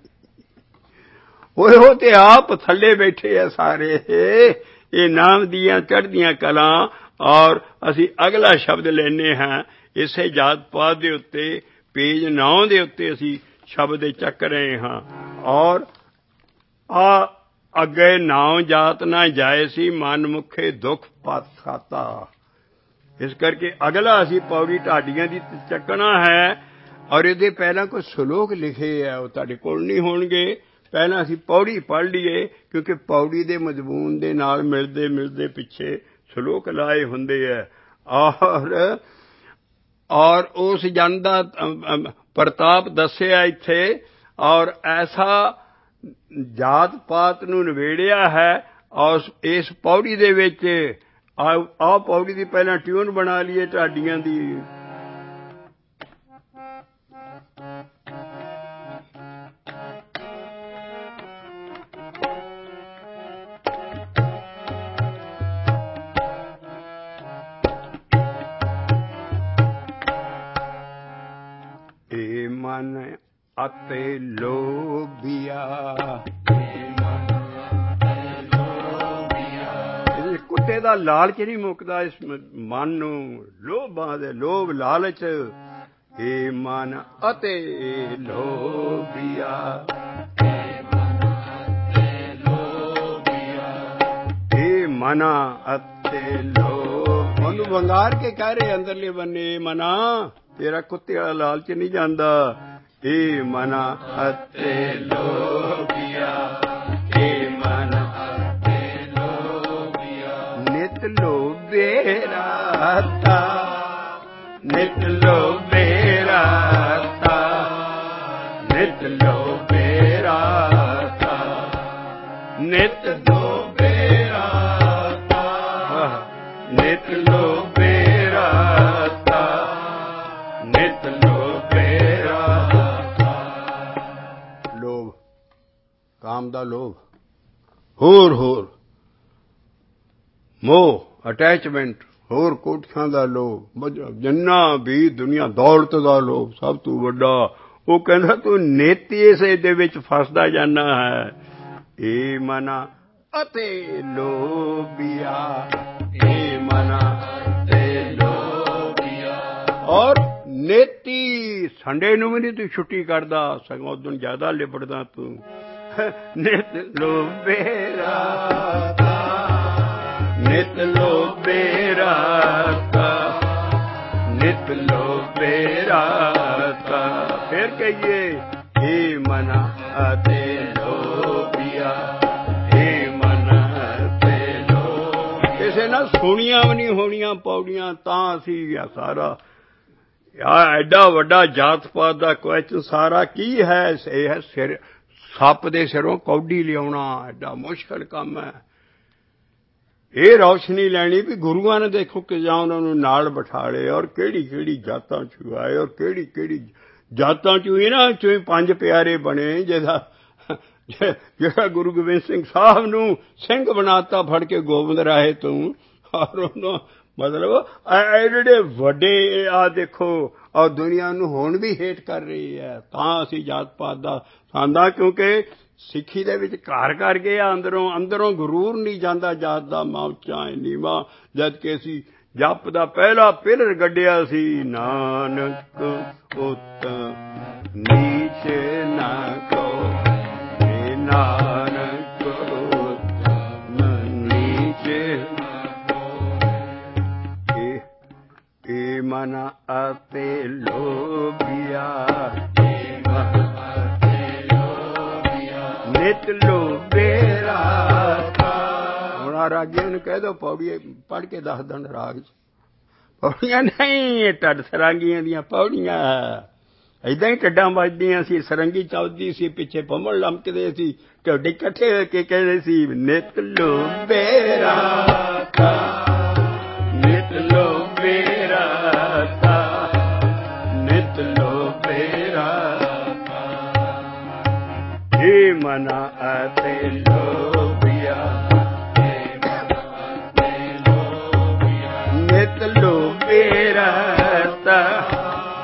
[SPEAKER 1] ਉਹ ਤੇ ਆਪ ਥੱਲੇ ਬੈਠੇ ਆ ਸਾਰੇ। ਇਹ ਨਾਮ ਦੀਆਂ ਚੜ੍ਹਦੀਆਂ ਕਲਾਂ। ਔਰ ਅਸੀਂ ਅਗਲਾ ਸ਼ਬਦ ਲੈਂਦੇ ਹਾਂ ਇਸੇ ਜਾਤ ਪਾਤ ਦੇ ਉੱਤੇ, ਪੇਜ ਨੌ ਦੇ ਉੱਤੇ ਅਸੀਂ ਸ਼ਬਦ ਚੱਕ ਰਹੇ ਹਾਂ। ਔਰ ਆ ਅੱਗੇ ਨਾਉ ਜਾਤ ਨਾ ਜਾਏ ਸੀ, ਮਨ ਮੁਖੇ ਦੁੱਖ ਪਤ ਖਾਤਾ। ਇਸ ਕਰਕੇ ਅਗਲਾ ਅਸੀਂ ਪੌੜੀ ਢਾਡੀਆਂ ਦੀ ਚੱਕਣਾ ਹੈ। ਔਰ ਇਹਦੇ ਪਹਿਲਾਂ ਕੋਈ ਸ਼ਲੋਕ ਲਿਖੇ ਹੈ, ਉਹ ਤੁਹਾਡੇ ਕੋਲ ਨਹੀਂ ਹੋਣਗੇ। ਪਹਿਲਾਂ ਅਸੀਂ ਪੌੜੀ ਪੜ੍ਹ ਲਈਏ, ਕਿਉਂਕਿ ਪੌੜੀ ਦੇ ਮਜ਼ਮੂਨ ਦੇ ਨਾਲ ਮਿਲਦੇ ਮਿਲਦੇ ਪਿੱਛੇ ਸ਼ਲੋਕ ਲਾਏ ਹੁੰਦੇ ਹੈ। ਔਰ ਔਰ ਉਸ ਜਨ ਦਾ ਪ੍ਰਤਾਪ ਦੱਸਿਆ ਇੱਥੇ। ਔਰ ਐਸਾ ਜਾਤ ਪਾਤ ਨੂੰ ਨਿਬੇੜਿਆ ਹੈ। ਔਰ ਇਸ ਪੌੜੀ ਦੇ ਵਿੱਚ ਆਹ ਪੌੜੀ ਦੀ ਪਹਿਲਾਂ ਟਿਊਨ ਬਣਾ ਲਈਏ ਢਾਡੀਆਂ ਦੀ। ਏ ਮਨ ਅਤੇ ਲੋਭੀਆ, ਕੁੱਤੇ ਦਾ ਲਾਲਚ ਨਹੀਂ ਮੁੱਕਦਾ ਇਸ ਮਨ ਨੂੰ, ਲੋਭਾਂ ਦੇ ਲੋਭ ਲਾਲਚ। ਏ ਮਨ ਅਤੇ ਲੋਭੀਆ, ਏ ਮਨਾ ਅਤੇ ਲੋਭ। ਉਹਨੂੰ ਵੰਗਾਰ ਕੇ ਕਹਿ ਰਹੇ ਅੰਦਰਲੇ ਬੰਨੇ, ਮਨਾ ਤੇਰਾ ਕੁੱਤੇ ਵਾਲਾ ਲਾਲਚ ਨਹੀਂ ਜਾਂਦਾ। ਏ ਮਨਾ ਅਤੇ ਲੋਭੀਆ, ਏ ਮਨਾ ਅਤੇ ਲੋਭੀਆ। ਨਿਤ ਲੋਭੇ ਰਾਤਾ, ਨਿਤ ਲੋਭੇ ਰਾਤਾ, ਨਿਤ ਲੋਭੇ ਰਾਤਾ, ਨਿਤ ਲੋਭੇ ਰਾਤਾ, ਨਿਤ ਲੋਭੇ ਰਾਤਾ, ਨਿਤ ਲੋਭੇ ਰਾਤਾ। ਲੋਭ, ਕਾਮ ਦਾ ਲੋਭ, ਹੋਰ ਹੋਰ ਮੋਹ ਅਟੈਚਮੈਂਟ, ਹੋਰ ਕੋਠਿਆਂ ਦਾ ਲੋਭ, ਜਿੰਨਾ ਵੀ ਦੁਨੀਆ ਦੌਲਤ ਦਾ ਲੋਭ ਸਭ ਤੋਂ ਵੱਡਾ। ਉਹ ਕਹਿੰਦਾ ਤੂੰ ਨਿੱਤ ਇਸੇ ਦੇ ਵਿੱਚ ਫਸਦਾ ਜਾਂਦਾ ਹੈ। ਏ ਮਨਾ ਅਤੇ ਲੋਭੀਆ, ਏ ਮਨਾ ਅਤੇ ਲੋਭੀਆ। ਔਰ ਨੇਤੀ ਸੰਡੇ ਨੂੰ ਵੀ ਨਹੀਂ ਤੂੰ ਛੁੱਟੀ ਕਰਦਾ, ਸਗੋਂ ਉਦੋਂ ਜ਼ਿਆਦਾ ਲਿਬੜਦਾ ਤੂੰ। ਨਿਤ ਲੋਭੇ ਰਾਤਾ, ਨਿਤ ਲੋਭੇ ਰਾਤਾ, ਨਿਤ ਲੋਭੇ ਰਾਤਾ। ਫਿਰ ਕਹੀਏ ਏ ਮਨਾ ਅਤੇ ਲੋਭੀਆ, ਏ ਮਨਾ ਅਤੇ ਲੋਭ। ਕਿਸੇ ਨਾਲ ਸੁਣੀਆਂ ਵੀ ਨਹੀਂ ਹੋਣੀਆਂ ਪੌੜੀਆਂ ਤਾਂ ਅਸੀਂ ਆ ਸਾਰਾ ਆ ਐਡਾ ਵੱਡਾ ਜਾਤ ਪਾਤ ਦਾ ਕੁਐਸਚਨ ਸਾਰਾ ਕੀ ਹੈ? ਇਹ ਹੈ ਸਿਰ, ਸੱਪ ਦੇ ਸਿਰੋਂ ਕੌਡੀ ਲਿਆਉਣਾ ਐਡਾ ਮੁਸ਼ਕਲ ਕੰਮ ਹੈ। ਇਹ ਰੌਸ਼ਨੀ ਲੈਣੀ ਵੀ ਗੁਰੂਆਂ ਨੇ ਦੇਖੋ ਕਿ ਜਾਂ ਉਹਨਾਂ ਨੂੰ ਨਾਲ ਬਿਠਾ ਲਏ, ਔਰ ਕਿਹੜੀ ਕਿਹੜੀ ਜਾਤਾਂ ਚੋਂ ਆਏ, ਔਰ ਕਿਹੜੀ ਕਿਹੜੀ ਜਾਤਾਂ ਚੋਂ ਇਹਨਾਂ ਚੋਂ ਹੀ ਪੰਜ ਪਿਆਰੇ ਬਣੇ। ਜਿਹਦਾ ਜਿਹੜਾ ਗੁਰੂ ਗੋਬਿੰਦ ਸਿੰਘ ਸਾਹਿਬ ਨੂੰ ਸਿੰਘ ਬਣਾਤਾ ਫੜ ਕੇ ਗੋਬਿੰਦ ਰਾਏ ਤੋਂ। ਔਰ ਉਹਨੂੰ ਮਤਲਬ ਜਿਹੜੇ ਵੱਡੇ ਆ ਦੇਖੋ, ਔਰ ਦੁਨੀਆ ਨੂੰ ਹੁਣ ਵੀ ਹੇਠ ਕਰ ਰਹੀ ਹੈ। ਤਾਂ ਅਸੀਂ ਜਾਤ ਪਾਤ ਦਾ ਸਾਂਦਾ, ਕਿਉਂਕਿ ਸਿੱਖੀ ਦੇ ਵਿੱਚ ਘਰ ਕਰ ਗਏ ਆ ਅੰਦਰੋਂ। ਅੰਦਰੋਂ ਗਰੂਰ ਨਹੀਂ ਜਾਂਦਾ ਜਾਤ ਦਾ, ਮਾਂ ਉੱਚਾ ਨੀਵਾਂ। ਜਦ ਕਿ ਅਸੀਂ ਜਪ ਦਾ ਪਹਿਲਾ ਪਿਲਰ ਗੱਡਿਆ ਸੀ, ਨਾਨਕ ਉਤ ਨੀਚ ਨਾ ਕੋ, ਏ ਨਾਨਕ ਉਤ ਨੀਚ ਨਾ ਕੋ। ਏ ਮਨ ਅਤੇ ਲੋਭੀਆ, ਏ ਮਨ ਅਤੇ ਲੋਭੀਆ, ਨਿਤ ਲੋਭੇ ਰਾਤਾ। ਹੁਣ ਆ ਰਾਗੀਆਂ ਨੂੰ ਕਹਿ ਦਿਓ ਪੌੜੀ ਪੜ੍ਹ ਕੇ ਦੱਸ ਦੇਣ ਰਾਗ ਚ। ਪੌੜੀਆਂ ਨਹੀਂ, ਢੱਡ ਸਰਾਂਗੀਆਂ ਦੀਆਂ ਪੌੜੀਆਂ। ਏਦਾਂ ਹੀ ਢੱਡਾਂ ਵੱਜਦੀਆਂ ਸੀ, ਸਰੰਗੀ ਚੱਲਦੀ ਸੀ, ਪਿੱਛੇ ਪੰਮਲ ਲਮਕਦੇ ਸੀ, ਢੱਡ ਇਕੱਠੇ ਹੋ ਕੇ ਕਹਿੰਦੇ ਸੀ ਨਿਤ ਲੋਭੇ ਰਾਤਾ, ਨਿਤ ਲੋਭੇ ਰਾਤਾ, ਨਿਤ ਲੋਭੇ ਰਾਤਾ। ਏ ਮਨਾ ਅਤੇ ਲੋਭੀਆ, ਏ ਮਨਾ ਅਤੇ ਲੋਭੀਆ, ਨਿਤ ਲੋਭੇ ਰਾਤਾ,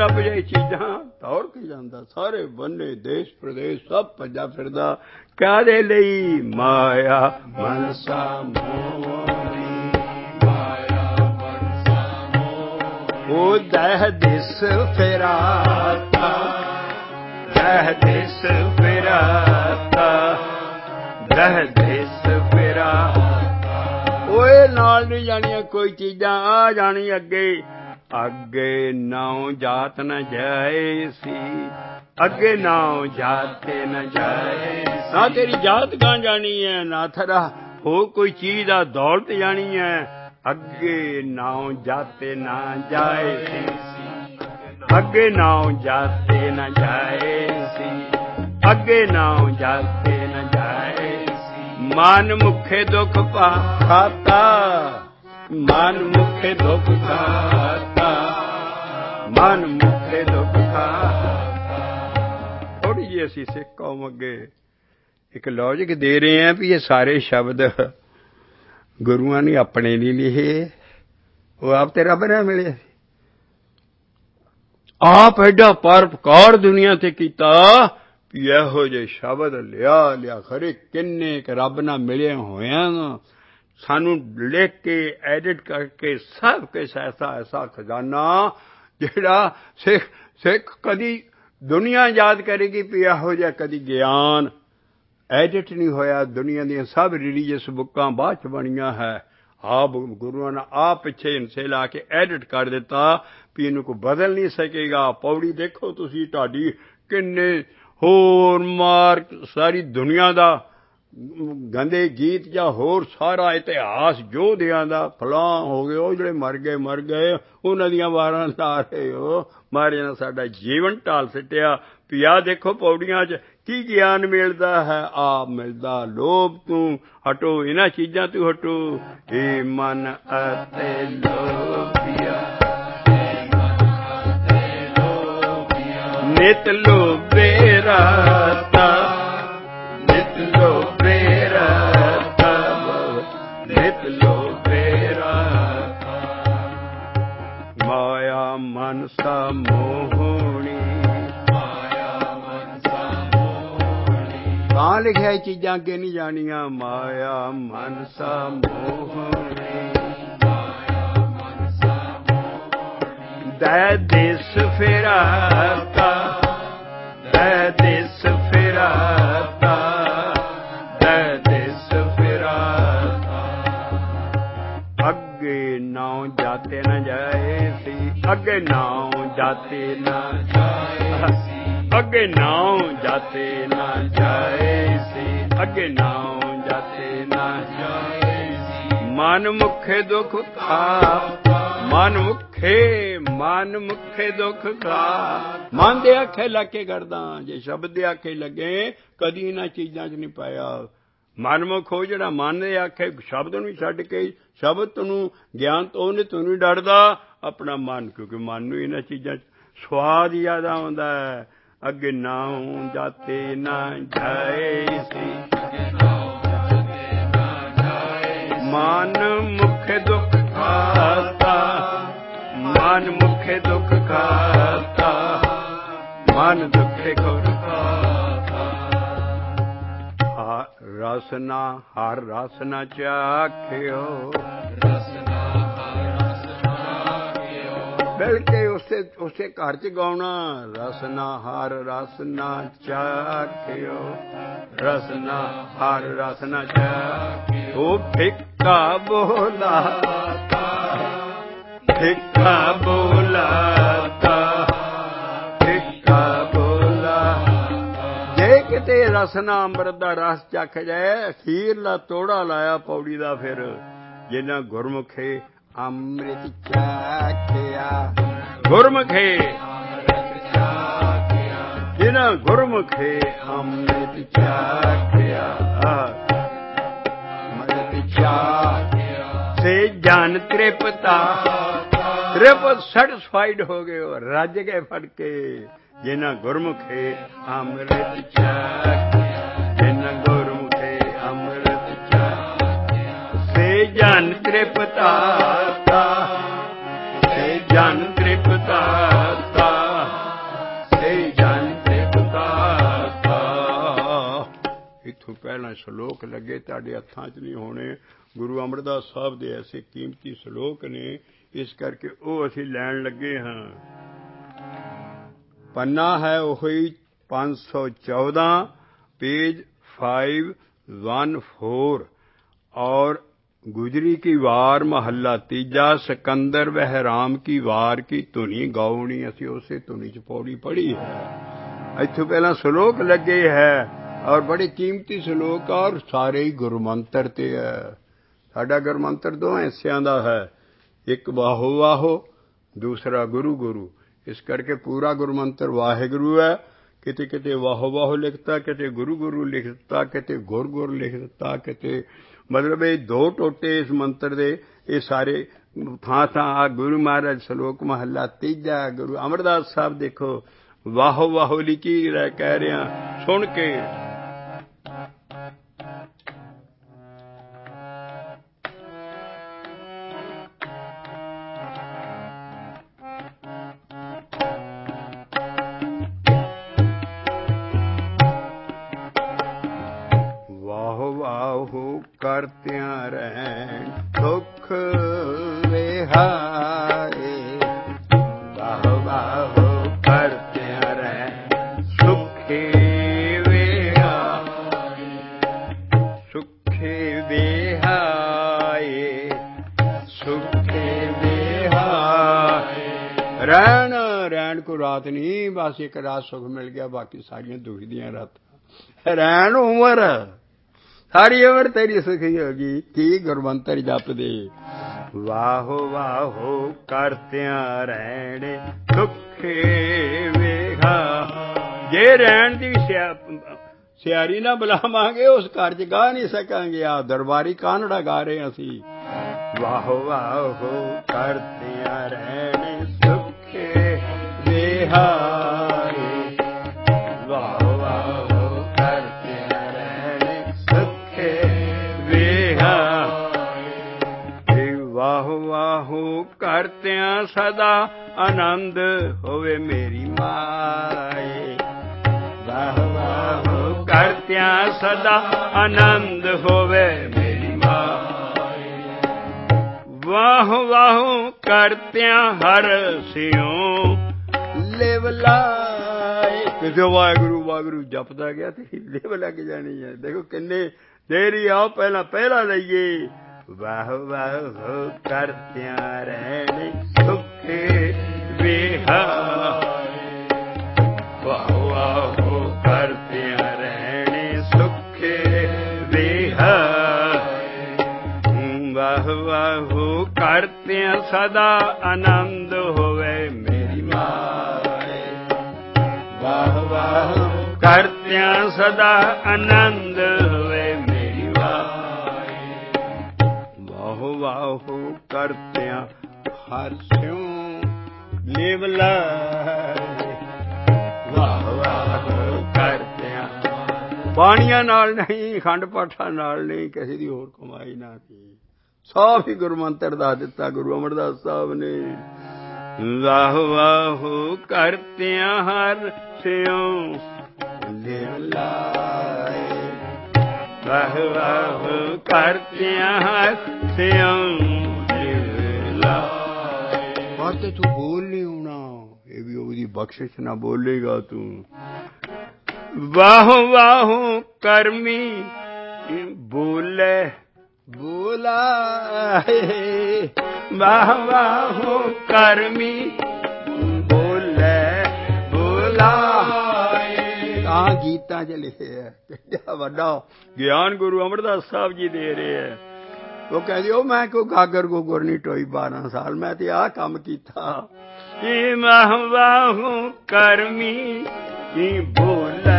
[SPEAKER 1] ਲੱਭ ਜਾਏ ਚੀਜ਼ਾਂ ਦੌੜ ਕੇ ਜਾਂਦਾ, ਸਾਰੇ ਬੰਨੇ ਦੇਸ਼ ਪ੍ਰਦੇਸ਼ ਸਭ ਭੱਜਾ ਫਿਰਦਾ। ਕਾਹਦੇ ਲਈ? ਮਾਇਆ ਮਨਸਾ ਮੋਹਣੀ,
[SPEAKER 2] ਮਾਇਆ ਮਨਸਾ ਮੋਹਣੀ।
[SPEAKER 1] ਉਹ ਦਹਿ ਦਿਸ ਫਿਰਾਤਾ, ਦਹਿ ਦਿਸ ਫਿਰਾਤਾ, ਦਹਿ ਦਿਸ ਫਿਰਾਤਾ। ਓਏ ਨਾਲ ਨਹੀਂ ਜਾਣੀਆਂ ਕੋਈ ਚੀਜ਼ਾਂ, ਆ ਜਾਣੀ ਅੱਗੇ। ਅੱਗੇ ਨਾਉ ਜਾਤ ਨ ਜਾਏ ਸੀ, ਅੱਗੇ ਨਾਉ ਜਾਤੇ ਨ ਜਾਏ। ਨਾ ਤੇਰੀ ਜਾਤ ਗਾਂ ਜਾਣੀ ਹੈ, ਨਾ ਤੇਰਾ ਹੋਰ ਕੋਈ ਚੀਜ਼ ਦਾ ਦੌਲਤ ਜਾਣੀ ਹੈ। ਅੱਗੇ ਨਾਉ ਜਾਤੇ ਨਾ ਜਾਏ ਸੀ, ਅੱਗੇ ਨਾਉ ਜਾਤੇ ਨ ਜਾਏ ਸੀ, ਅੱਗੇ ਨਾਉ ਜਾਤੇ ਨ ਜਾਏ ਸੀ। ਮਨ ਮੁਖੇ ਦੁਖ ਖਾਤਾ, ਮਨ ਮੁਖੇ ਦੁਖ ਖਾਤਾ, ਮਨ ਮੁਖੇ ਦੁਖ ਖਾਤਾ। ਥੋੜੀ ਜਿਹੀ ਅਸੀਂ ਸਿੱਖ ਕੌਮ ਅੱਗੇ ਇੱਕ ਲੌਜਿਕ ਦੇ ਰਹੇ ਹਾਂ ਵੀ ਇਹ ਸਾਰੇ ਸ਼ਬਦ ਗੁਰੂਆਂ ਨੇ ਆਪਣੇ ਲਈ ਲਿਖੇ, ਉਹ ਆਪ ਤੇ ਰੱਬ ਨੇ ਮਿਲੇ। ਆਪ ਐਡਾ ਪਰਉਪਕਾਰ ਦੁਨੀਆ ਤੇ ਕੀਤਾ ਵੀ ਇਹੋ ਜਿਹੇ ਸ਼ਬਦ ਲਿਆ ਲਿਆ ਖਰੇ ਕਿੰਨੇ ਕੁ ਰੱਬ ਨਾਲ ਮਿਲੇ ਹੋਇਆਂ। ਸਾਨੂੰ ਲਿਖ ਕੇ ਐਡਿਟ ਕਰਕੇ ਸਭ ਕੁਛ ਐਸਾ ਐਸਾ ਖਜ਼ਾਨਾ ਜਿਹੜਾ ਸਿੱਖ ਸਿੱਖ ਕਦੀ ਦੁਨੀਆ ਯਾਦ ਕਰੇਗੀ ਵੀ ਇਹੋ ਜਿਹਾ ਕਦੀ ਗਿਆਨ ਐਡਿਟ ਨਹੀਂ ਹੋਇਆ। ਦੁਨੀਆ ਦੀਆਂ ਸਭ ਰਿਲੀਜੀਅਸ ਬੁੱਕਾਂ ਬਾਅਦ 'ਚ ਬਣੀਆਂ ਹੈ, ਆਪ ਗੁਰੂਆਂ ਨੇ ਆਪ ਪਿੱਛੇ ਹਿੰਸੇ ਲਾ ਕੇ ਐਡਿਟ ਕਰ ਦਿੱਤਾ ਵੀ ਇਹਨੂੰ ਕੋਈ ਬਦਲ ਨਹੀਂ ਸਕੇਗਾ। ਪੌੜੀ ਦੇਖੋ ਤੁਸੀਂ, ਤੁਹਾਡੀ ਕਿੰਨੇ ਹੋਰ ਮਾਰ ਸਾਰੀ ਦੁਨੀਆ ਦਾ ਗੰਦੇ ਗੀਤ ਜਾਂ ਹੋਰ ਸਾਰਾ ਇਤਿਹਾਸ ਯੋਧਿਆਂ ਦਾ ਫਲਾਂ ਹੋ ਗਏ, ਉਹ ਜਿਹੜੇ ਮਰ ਗਏ ਮਰ ਗਏ ਉਹਨਾਂ ਦੀਆਂ ਵਾਰਾਂ ਲਾ ਰਹੇ ਹੋ। ਮਾਰਿਆਂ ਨੇ ਸਾਡਾ ਜੀਵਨ ਢਾਲ ਸਿੱਟਿਆ ਵੀ ਆਹ ਦੇਖੋ ਪੌੜੀਆਂ 'ਚ ਕੀ ਗਿਆਨ ਮਿਲਦਾ ਹੈ। ਆ ਮਿਲਦਾ ਲੋਭ ਤੂੰ ਹਟੋ, ਇਹਨਾਂ ਚੀਜ਼ਾਂ ਤੂੰ ਹਟੋ। ਏ ਮਨ ਅਤੇ ਲੋਭੀਆ, ਨਿਤ ਲੋਭੇ ਰਾਤਾ, ਨਿਤ ਲੋਭੇ ਰਾਤਾ, ਨਿਤ ਲੋਭੇ ਰਾਤਾ। ਮਾਇਆ ਮਨਸਾ ਮੋਹਣੀ,
[SPEAKER 2] ਮਾਇਆ ਮਨਸਾ ਮੋਹਣੀ।
[SPEAKER 1] ਤਾਂ ਲਿਖਿਆ ਇਹ ਚੀਜ਼ਾਂ ਅੱਗੇ ਨਹੀਂ ਜਾਣੀਆਂ। ਮਾਇਆ ਮਨਸਾ ਮੋਹਣੀ,
[SPEAKER 2] ਮਾਇਆ ਮਨਸਾ ਮੋਹਣੀ।
[SPEAKER 1] ਦੈ ਦਿਸ ਫਿਰਾਤਾ, ਦੈ ਦਿਸ ਫਿਰਾਤਾ, ਦੈ ਦਿਸ ਫਿਰਾਤਾ। ਅੱਗੇ ਨਾਉ ਜਾਤੇ ਨ ਜਾਏ ਸੀ, ਅੱਗੇ ਨਾਉ ਜਾਤੇ ਨ ਜਾਏ ਸੀ, ਅੱਗੇ ਨਾਉ ਜਾਤੇ ਨ ਜਾਏ ਸੀ, ਅੱਗੇ ਨਾਉ ਜਾਤੇ ਨ ਜਾਏ ਸੀ। ਮਨ ਮੁਖੇ ਦੁਖ ਖਾਤਾ, ਮਨ ਮੁਖੇ, ਮਨ ਮੁਖੇ ਦੁਖ ਖਾ। ਮਨ ਦੇ ਆਖੇ ਲੱਗ ਕੇ ਕਰਦਾ, ਜੇ ਸ਼ਬਦ ਦੇ ਆਖੇ ਲੱਗੇ ਕਦੀ ਇਹਨਾਂ ਚੀਜ਼ਾਂ 'ਚ ਨਹੀਂ ਪਾਇਆ। ਮਨਮੁਖ ਹੋ ਜਿਹੜਾ ਮਨ ਦੇ ਆਖੇ ਸ਼ਬਦ ਨੂੰ ਛੱਡ ਕੇ, ਸ਼ਬਦ ਨੂੰ ਗਿਆਨ ਤੋਂ ਉਹਨੇ ਤੂੰ ਨਹੀਂ ਡਰਦਾ ਆਪਣਾ ਮਨ, ਕਿਉਂਕਿ ਮਨ ਨੂੰ ਇਹਨਾਂ ਚੀਜ਼ਾਂ 'ਚ ਸਵਾਦ ਜ਼ਿਆਦਾ ਆਉਂਦਾ ਹੈ। ਅੱਗੇ ਨਾਉ ਜਾਤੇ ਨਾ ਜਾਏ ਸੀ, ਮਨ ਮੁਖੇ ਦੁਖ ਖਾਤਾ, ਮਨ ਮੁਖੇ ਦੁਖ ਖਾਤਾ, ਮਨ ਦੁਖੇ ਗੁਰ ਖਾਤਾ। ਰਸਨਾ ਹਰ ਰਸਨਾ ਚਾਖਿਓ,
[SPEAKER 2] ਰਸਨਾ ਹਰ ਰਸਨਾ ਚਾਖਿਓ।
[SPEAKER 1] ਮਿਲ ਕੇ ਉਸੇ ਉਸੇ ਘਰ 'ਚ ਗਾਉਣਾ। ਰਸਨਾ ਹਰ ਰਸਨਾ ਚਾਖਿਓ, ਰਸਨਾ ਹਰ ਰਸਨਾ ਚਾਖਿਓ। ਉਹ ਫਿੱਕਾ ਬੋਲਾਤਾ, ਫਿੱਕਾ ਬੋਲਾਤਾ, ਫਿੱਕਾ ਬੋਲਾਤਾ। ਜੇ ਕਿਤੇ ਰਸਨਾ ਅੰਮ੍ਰਿਤ ਦਾ ਰਸ ਚੱਖ ਜਾਏ, ਅਖੀਰਲਾ ਤੋੜਾ ਲਾਇਆ ਪੌੜੀ ਦਾ। ਫਿਰ ਜਿਨ੍ਹਾਂ ਗੁਰਮੁਖੇ ਅੰਮ੍ਰਿਤ ਚਾਖਿਆ, ਗੁਰਮੁਖੇ ਜਿਨ੍ਹਾਂ ਗੁਰਮੁਖੇ ਅੰਮ੍ਰਿਤ ਚਾਖਿਆ, ਅੰਮ੍ਰਿਤ ਚਾਖਿਆ ਸੇ ਜਨ ਤ੍ਰਿਪਤਾ, ਤ੍ਰਿਪਤ ਸੈਟਿਸਫਾਈਡ ਹੋ ਗਏ, ਰੱਜ ਗਏ ਫੜ ਕੇ। ਜਿਨ੍ਹਾਂ ਗੁਰਮੁਖੇ ਅੰਮ੍ਰਿਤ ਚਾਖਿਆ, ਜਿਨ੍ਹਾਂ ਗੁਰਮੁਖੇ ਅੰਮ੍ਰਿਤ ਚਾਖਿਆ ਸੇ ਜਨ ਤ੍ਰਿਪਤਾ, ਸੇ ਜਨ ਤ੍ਰਿਪਤਾ। ਇੱਥੋਂ ਪਹਿਲਾਂ ਸ਼ਲੋਕ ਲੱਗੇ, ਤੁਹਾਡੇ ਹੱਥਾਂ 'ਚ ਨਹੀਂ ਹੋਣੇ। ਗੁਰੂ ਅਮਰਦਾਸ ਸਾਹਿਬ ਦੇ ਐਸੇ ਕੀਮਤੀ ਸ਼ਲੋਕ ਨੇ, ਇਸ ਕਰਕੇ ਉਹ ਅਸੀਂ ਲੈਣ ਲੱਗੇ ਹਾਂ। ਪੰਨਾ ਹੈ ਉਹੀ ਪੰਜ ਸੌ ਚੌਦਾਂ, पेज फाइव वन फोर। और गुजरी की वार महला तीजा, सिकंदर वह राम की वार की धुनी गाउणी। असी उसे धुनी च पौड़ी पढ़ी है। इत्थों पहला श्लोक लगे है और बड़े कीमती श्लोक, और सारे ही गुरमंत्र ते है। साडा गुरमंत्र दो हिस्सियां दा है, एक वाहो वाहो, दूसरा गुरु गुरु। इस करके पूरा गुरमंत्र वाहेगुरु है। किते किते वाहो वाहो लिखता, किते गुरु गुरु लिखता, किते गुर गुर लिखता, किते मतलब ये दो टोटे इस मंत्र दे। ये सारे थां थां गुरु महाराज श्लोक महला तीजा गुरु अमरदास साहब देखो वाहो वाहो लिखी रह कह रहे सुन के। करत्यां रहन सुख विहारे, वाह वाह करत्यां रहन सुखे विहारे, सुखे विहारे, सुखे विहारे। रहन रहन को रात नहीं, बस एक रात सुख मिल गया, बाकी सारियां दुख दियां रातां। रहन उमर सारी उम्र तेरी सुखी होगी। की गुरमंत्र जप दे वाहो वाहो करत्यां रहण सुखे वेगा। जे रहन दी सियारी ना बुलावांगे उस घर च गा नहीं सकांगे। आ दरबारी कानड़ा गा रहे असी। वाहो वाहो करत्यां रहण सुखे विहारे, वाहो वाहो करत्यां रहण सुखे विहारे। वाहो वाहो करत्यां सदा आनंद होवे मेरी माए, वाहो वाहो करत्यां सदा आनंद होवे मेरी माए। वाहो वाहो करत्यां हर सियों लिव लाए। किसे वाहगुरु वाहगुरु जपदा गया तो लिव लग जानी है। देखो किन्ने देरी आओ पहला पहला लईए। वाहो वाहो करत्यां रहण सुखे विहारे, वाहो वाहो करत्यां रहण सुखे विहारे। वाहो वाहो करत्यां सदा आनंद होवे मेरी माए, वाहो वाहो करत्यां सदा आनंद होवे मेरी माए। वाहो वाहो करत्यां हर स्यों लिव लाए, वाहो वाहो करत्यां ਬਾਣੀਆਂ ਨਾਲ ਨਹੀਂ, ਖੰਡ ਪਾਠਾਂ ਨਾਲ ਨਹੀਂ, ਕਿਸੇ ਦੀ ਹੋਰ ਕਮਾਈ ਨਾ ਕੀ। ਸਾਫ ਹੀ ਗੁਰਮੰਤਰ ਦਾ ਦਿੱਤਾ ਗੁਰੂ ਅਮਰਦਾਸ ਸਾਹਿਬ ਨੇ। ਵਾਹੋ ਵਾਹੋ ਕਰਤਿਆਂ ਹਰ ਸਿਉ ਲਿਵ ਲਾਏ, ਵਾਹੋ ਵਾਹੋ ਕਰਤਿਆਂ ਹਰ ਸਿਉ ਲਿਵ ਲਾਏ। ਪਰ ਤੇ ਤੂੰ ਬੋਲ ਨਹੀਂ ਹੋਣਾ, ਇਹ ਵੀ ਉਹਦੀ ਬਖਸ਼ਿਸ਼ ਨਾ ਬੋਲੇਗਾ ਤੂੰ। ਵਾਹੋ ਵਾਹੋ ਕਰਮੀ ਬੋਲੇ ਬੋਲਾਏ, ਵਾਹ ਵਾਹੋ ਕਰਮੀ ਬੋਲੇ ਬੋਲਾਏ। ਤਾਂ ਗੀਤਾਂ 'ਚ ਲਿਖਿਆ ਕਿੰਨਾ ਵੱਡਾ ਗਿਆਨ ਗੁਰੂ ਅਮਰਦਾਸ ਸਾਹਿਬ ਜੀ ਦੇ ਰਹੇ ਹੈ। ਉਹ ਕਹਿੰਦੇ ਉਹ ਮੈਂ ਕੋਈ ਗਾਗਰ ਗੋਗਰ ਨਹੀਂ ਟੋਈ ਬਾਰਾਂ ਸਾਲ, ਮੈਂ ਤੇ ਆਹ ਕੰਮ ਕੀਤਾ। ਇਹ ਵਾਹ ਵਾਹੋ ਕਰਮੀ ਬੋਲੇ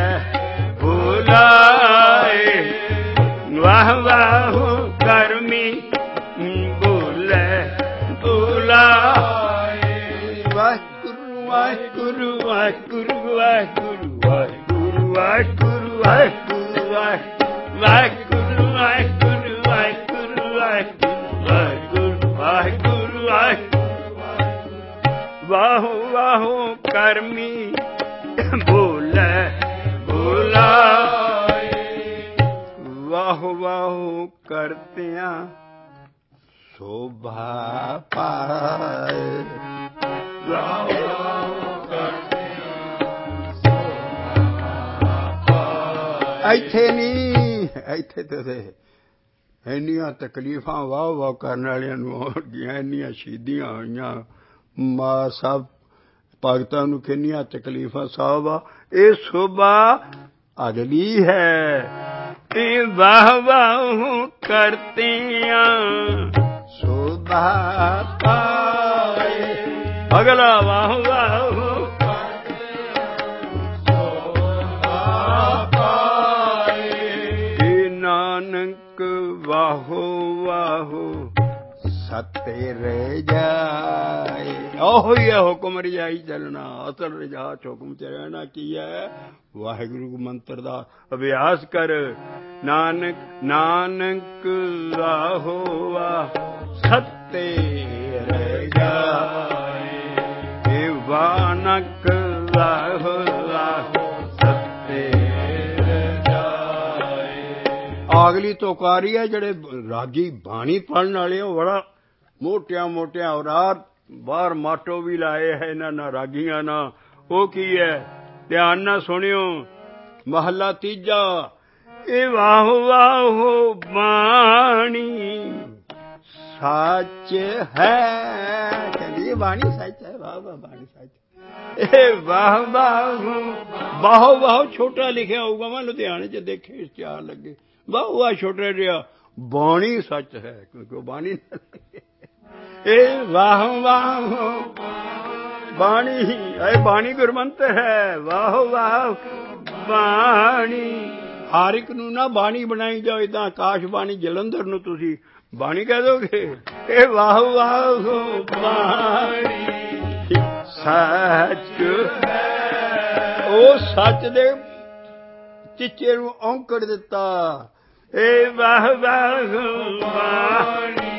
[SPEAKER 1] ਬੋਲਾਏ, ਵਾਹ ਵਾਹੋ ਕਰਮੀ ਬੋਲੇ ਬੋਲਾਏ। ਵਾਹਿਗੁਰੂ ਵਾਹਿਗੁਰੂ ਵਾਹਿਗੁਰੂ ਵਾਹਿਗੁਰੂ ਵਾਹਿਗੁਰੂ ਵਾਹਿਗੁਰੂ ਵਾਹਿਗੁਰੂ ਵਾਹਿਗੁਰੂ ਵਾਹਿਗੁਰੂ ਵਾਹਿਗੁਰੂ ਵਾਹਿਗੁਰੂ ਵਾਹਿਗੁਰੂ ਵਾਹਿਗੁਰੂ। ਵਾਹੋ ਵਾਹੋ ਕਰਮੀ ਬੋਲੇ ਬੋਲਾਏ, ਵਾਹੁ ਕਰਤਿਆਂ ਸ਼ੋਭਾ ਪਾਏ ਵਾਹੁ ਇੱਥੇ ਨਹੀਂ, ਇੱਥੇ ਤੇ ਇੰਨੀਆਂ ਤਕਲੀਫਾਂ ਵਾਹ ਵਾਹ ਕਰਨ ਵਾਲਿਆਂ ਨੂੰ ਹੋਣਗੀਆਂ, ਇੰਨੀਆਂ ਸ਼ਹੀਦੀਆਂ ਹੋਈਆਂ ਮਾ ਸਭ ਭਗਤਾਂ ਨੂੰ ਕਿੰਨੀਆਂ ਤਕਲੀਫਾਂ ਸਾਹਿਬ ਆ। ਇਹ ਸ਼ੋਭਾ ਅਗਲੀ ਹੈ। ਇਹ ਵਾਹ ਵਾਹ ਕਰਤਿਆਂ ਸ਼ੋਭਾ ਪਾਏ ਅਗਲਾ ਵਾਹ ਵਾਹ ਵਾਹੋ ਵਾਹੋ ਸਤੇ ਰਹਿ ਜਾਏ। ਉਹੋ ਹੀ ਹੈ ਹੁਕਮ ਰਜਾਈ ਚੱਲਣਾ। ਅਸਲ ਰਜਾ ਹੁਕਮ ਚ ਰਹਿਣਾ ਕੀ ਹੈ? ਵਾਹਿਗੁਰੂ ਮੰਤਰ ਦਾ ਅਭਿਆਸ ਕਰ। ਨਾਨਕ ਨਾਨਕ ਵਾਹੋ ਵਾਹ ਸਤੇ ਰਹਿ ਜਾਏ। ਇਹ ਵਾਨਕ ਵਾਹੋ ਵਾਹ ਅਗਲੀ ਤੋਕਾਰੀ ਹੈ। ਜਿਹੜੇ ਰਾਗੀ ਬਾਣੀ ਪੜ੍ਹਨ ਵਾਲੇ ਉਹ ਬੜਾ ਮੋਟਿਆਂ ਮੋਟਿਆਂ ਔਰਾਤ ਬਾਹਰ ਮਾਟੋ ਵੀ ਲਾਏ ਹੈ ਇਹਨਾਂ ਨਾਲ ਰਾਗੀਆਂ ਨਾਲ। ਉਹ ਕੀ ਹੈ? ਧਿਆਨ ਨਾਲ ਸੁਣਿਓ। ਮਹੱਲਾ ਤੀਜਾ। ਇਹ ਵਾਹੋ ਵਾਹੋ ਬਾਣੀ ਸੱਚ ਹੈ। ਕਹਿੰਦੀ ਇਹ ਬਾਣੀ ਸੱਚ ਹੈ। ਵਾਹ ਵਾਹ ਬਾਣੀ ਸੱਚ। ਇਹ ਵਾਹ ਵਾਹ ਵਾਹੋ ਵਾਹੋ ਛੋਟਾ ਲਿਖਿਆ ਹੋਊਗਾ। ਮੈਂ ਲੁਧਿਆਣੇ ਚ ਦੇਖੇ ਇਸ਼ਤਿਹਾਰ ਲੱਗੇ ਵਾਹ ਵਾਹ ਛੋਟੇ ਜਿਹਾ। ਬਾਣੀ ਸੱਚ ਹੈ ਕਿਉਂਕਿ ਉਹ ਬਾਣੀ ਇਹ ਵਾਹ ਵਾਹ ਬਾਣੀ ਇਹ ਬਾਣੀ ਗੁਰਮੰਤ ਹੈ। ਵਾਹ ਵਾਹ ਬਾਣੀ ਹਰ ਇੱਕ ਨੂੰ ਨਾ ਬਾਣੀ ਬਣਾਈ ਜਾਓ। ਏਦਾਂ ਆਕਾਸ਼ ਬਾਣੀ ਜਲੰਧਰ ਨੂੰ ਤੁਸੀਂ ਬਾਣੀ ਕਹਿ ਦੋਗੇ। ਇਹ ਵਾਹ ਵਾਹ ਬਾਣੀ ਸੱਚ ਹੈ। ਉਹ ਸੱਚ ਦੇ ਚਿੱਚੇ ਨੂੰ ਔਂਕੜ ਦਿੱਤਾ। ਇਹ ਵਾਹ ਵਾਹ ਬਾਣੀ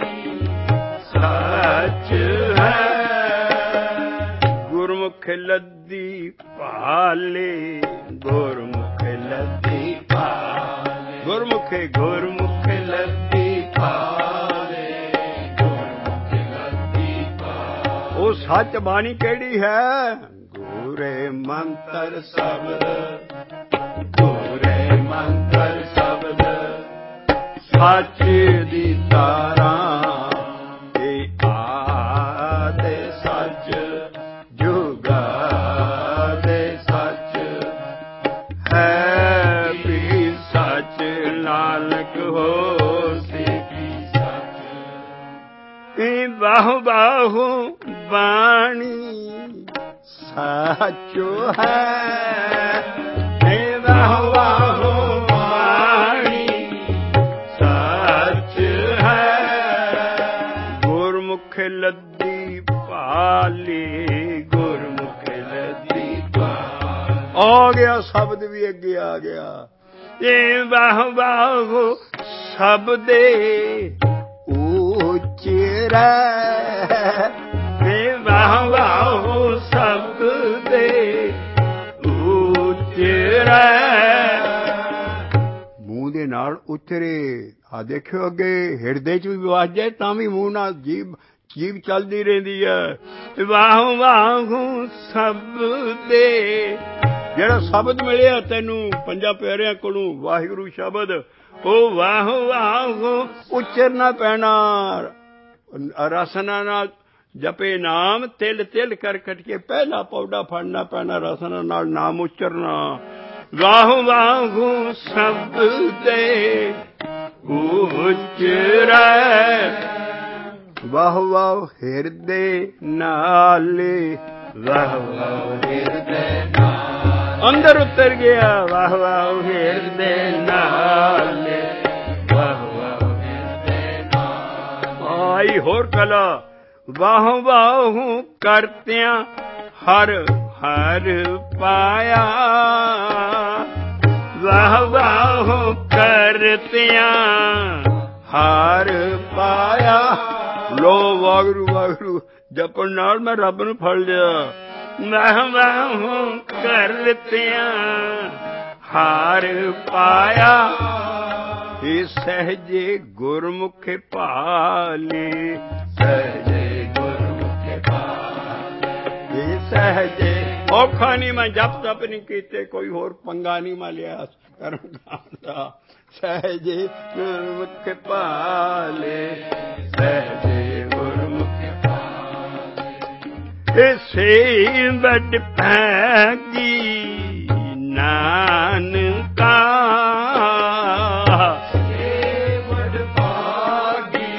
[SPEAKER 1] ਸੱਚ ਹੈ। ਗੁਰਮੁਖ ਲੱਦੀ ਭਾਲੇ ਗੁਰਮੁਖ ਲੱਦੀ ਭਾਲੇ ਗੁਰਮੁਖੇ ਗੁਰਮੁਖ ਲੱਦੀ ਭਾਲੇ ਗੁਰਮੁਖ ਲੱਦੀ ਭਾਲੇ। ਉਹ ਸੱਚ ਬਾਣੀ ਕਿਹੜੀ ਹੈ? ਗੁਰੇ ਮੰਤਰ ਸ਼ਬਦ ਗੁਰੇ ਮੰਤਰ ਸ਼ਬਦ ਸੱਚ ਦੀ ਤਾਰਾਂ ਇਹ ਆਦੇ ਸੱਚ ਜੁਗਾ ਦੇ ਸੱਚ ਹੈ ਵੀ ਸੱਚ ਨਾਨਕ ਹੋਸੀ ਵੀ ਸੱਚ। ਇਹ ਬਾਹੋ ਬਾਹੋ ਬਾਣੀ ਸੱਚੋ ਹੈ। ਇਹ ਬਾਹੋ ਬਾਹੋ ਲੱਦੀ ਭਾਲੀ ਗੁਰਮੁਖ ਲੱਦੀ ਭਾਲੀ। ਆ ਗਿਆ ਸ਼ਬਦ ਵੀ ਅੱਗੇ ਆ ਗਿਆ। ਇਹ ਵਾਹ ਵਾਹ ਸ਼ਬਦੇ ਉਚਰੇ ਇਹ ਵਾਹ ਵਾਹ ਸ਼ਬਦੇ ਉਚਰੇ ਮੂੰਹ ਦੇ ਨਾਲ ਉਚਰੇ। ਆ ਦੇਖਿਓ ਅੱਗੇ ਹਿਰਦੇ ਚ ਵੀ ਵਾਜੇ ਤਾਂ ਵੀ ਮੂੰਹ ਨਾਲ ਜੀਭ ਜੀਭ ਚੱਲਦੀ ਰਹਿੰਦੀ ਹੈ। ਵਾਹ ਵਾਹ ਸ਼ਬਦੇ ਜਿਹੜਾ ਸ਼ਬਦ ਮਿਲਿਆ ਤੈਨੂੰ ਪੰਜਾਂ ਪਿਆਰਿਆਂ ਕੋਲੋਂ ਵਾਹਿਗੁਰੂ ਸ਼ਬਦ ਉਹ ਵਾਹ ਵਾਹ ਉਚਰਨਾ ਪੈਣਾ। ਰਸਨਾ ਨਾਲ ਜਪੇ ਨਾਮ ਤਿਲ ਤਿਲ ਕਰ ਕੱਟ ਕੇ ਪਹਿਲਾ ਪੌੜਾ ਫੜਨਾ ਪੈਣਾ। ਰਸਨਾ ਨਾਲ ਨਾਮ ਉਚਰਨਾ। ਵਾਹ ਵਾਹ ਸ਼ਬਦੇ ਉਚਰੇ ਵਾਹ ਵਾਹ ਹਿਰਦੇ ਨਾਲੇ ਵਾਹ ਵਾਹ ਹਿਰਦੇ ਨਾਲ ਅੰਦਰ ਉਤਰ ਗਿਆ। ਵਾਹ ਵਾਹ ਹਿਰਦੇ ਨਾਲੇ ਵਾਹ ਵਾਹ ਹਿਰਦੇ ਨਾਲ ਆਈ ਹੋਰ ਕਲਾ। ਵਾਹ ਵਾਹ ਕਰਤਿਆਂ ਹਰ ਹਰ ਪਾਇਆ। ਵਾਹ ਵਾਹ ਕਰਤਿਆਂ ਹਰ ਪਾਇਆ। ਲੋ ਵਾਹਿਗੁਰੂ ਵਾਹਿਗੁਰੂ ਜਪਣ ਨਾਲ ਮੈਂ ਰੱਬ ਨੂੰ ਫੜ ਲਿਆ। ਵਾਹ ਵਾਹ ਕਰਤਿਆਂ ਹਰ ਪਾਇਆ। ਏ ਸਹਜੇ ਗੁਰਮੁਖ ਭਾਲੇ ਸਹਜੇ ਗੁਰਮੁਖ ਭਾਲੇ ਏ ਸਹਜੇ ਔਖਾ ਨਹੀਂ ਮੈਂ ਜਪ ਤਪ ਨਹੀਂ ਕੀਤੇ ਕੋਈ ਹੋਰ ਪੰਗਾ ਨਹੀਂ ਮੈਂ ਲਿਆ ਕਰਮ ਦਾ ਸਹਜੇ ਗੁਰਮੁਖ ਭਾਲੇ ਸਹਜੇ ਗੁਰਮੁਖ ਭਾਲੇ ਸੇ ਵੱਡ ਭਾਗੀ ਨਾਨਕਾ ਸੇ ਵੱਡ ਭਾਗੀ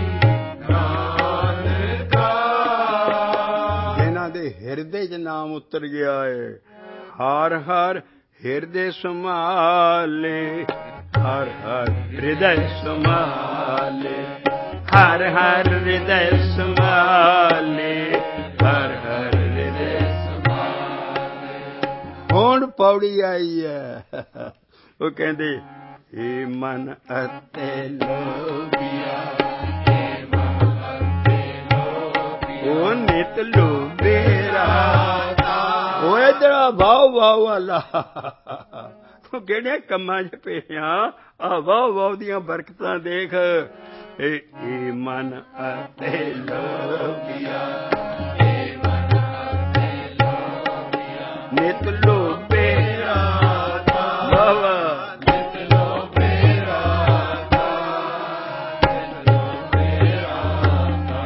[SPEAKER 1] ਨਾਨਕਾ ਜਿਨ੍ਹਾਂ ਦੇ ਹਿਰਦੇ 'ਚ ਨਾਮ ਉਤਰ ਗਿਆ ਏ ਹਰ ਹਰ ਹਿਰਦੇ ਸੰਭਾਲੇ ਹਰ ਹਰ ਹਿਰਦੈ ਸੰਭਾਲੇ ਹਰ ਹਰ ਹਿਰਦੈ ਸੰਭਾਲੇ ਹਰ ਹਰ ਹਿਰਦੈ ਸੰਭਾਲੇ ਹੁਣ ਪੌੜੀ ਆਈ ਹੈ ਉਹ ਕਹਿੰਦੇ ਏ ਮਨ ਅਤੇ ਲੋਭੀਆ ਏ ਮਨ ਅਤੇ ਲੋਭੀਆ ਉਹ ਨਿਤ ਲੋਭੇਰਾ ਉਹ ਇਧਰ ਵਾਹ ਵਾਹ ਵਾਲਾ ਉਹ ਕਿਹੜੇ ਕੰਮਾਂ 'ਚ ਪਿਆ ਆ ਵਾਹ ਵਾਹ ਦੀਆਂ ਬਰਕਤਾਂ ਦੇਖ ਏ ਮਨ ਅਤੇ ਲੋਭੀਆ ਏ ਮਨ ਅਤੇ ਲੋਭੀਆ ਨਿਤ ਲੋਭੇ ਰਾਤਾ ਵਾਵਾ ਨਿਤ ਲੋਭੇ ਰਾਤਾ ਨਿਤ ਲੋਭੇ ਰਾਤਾ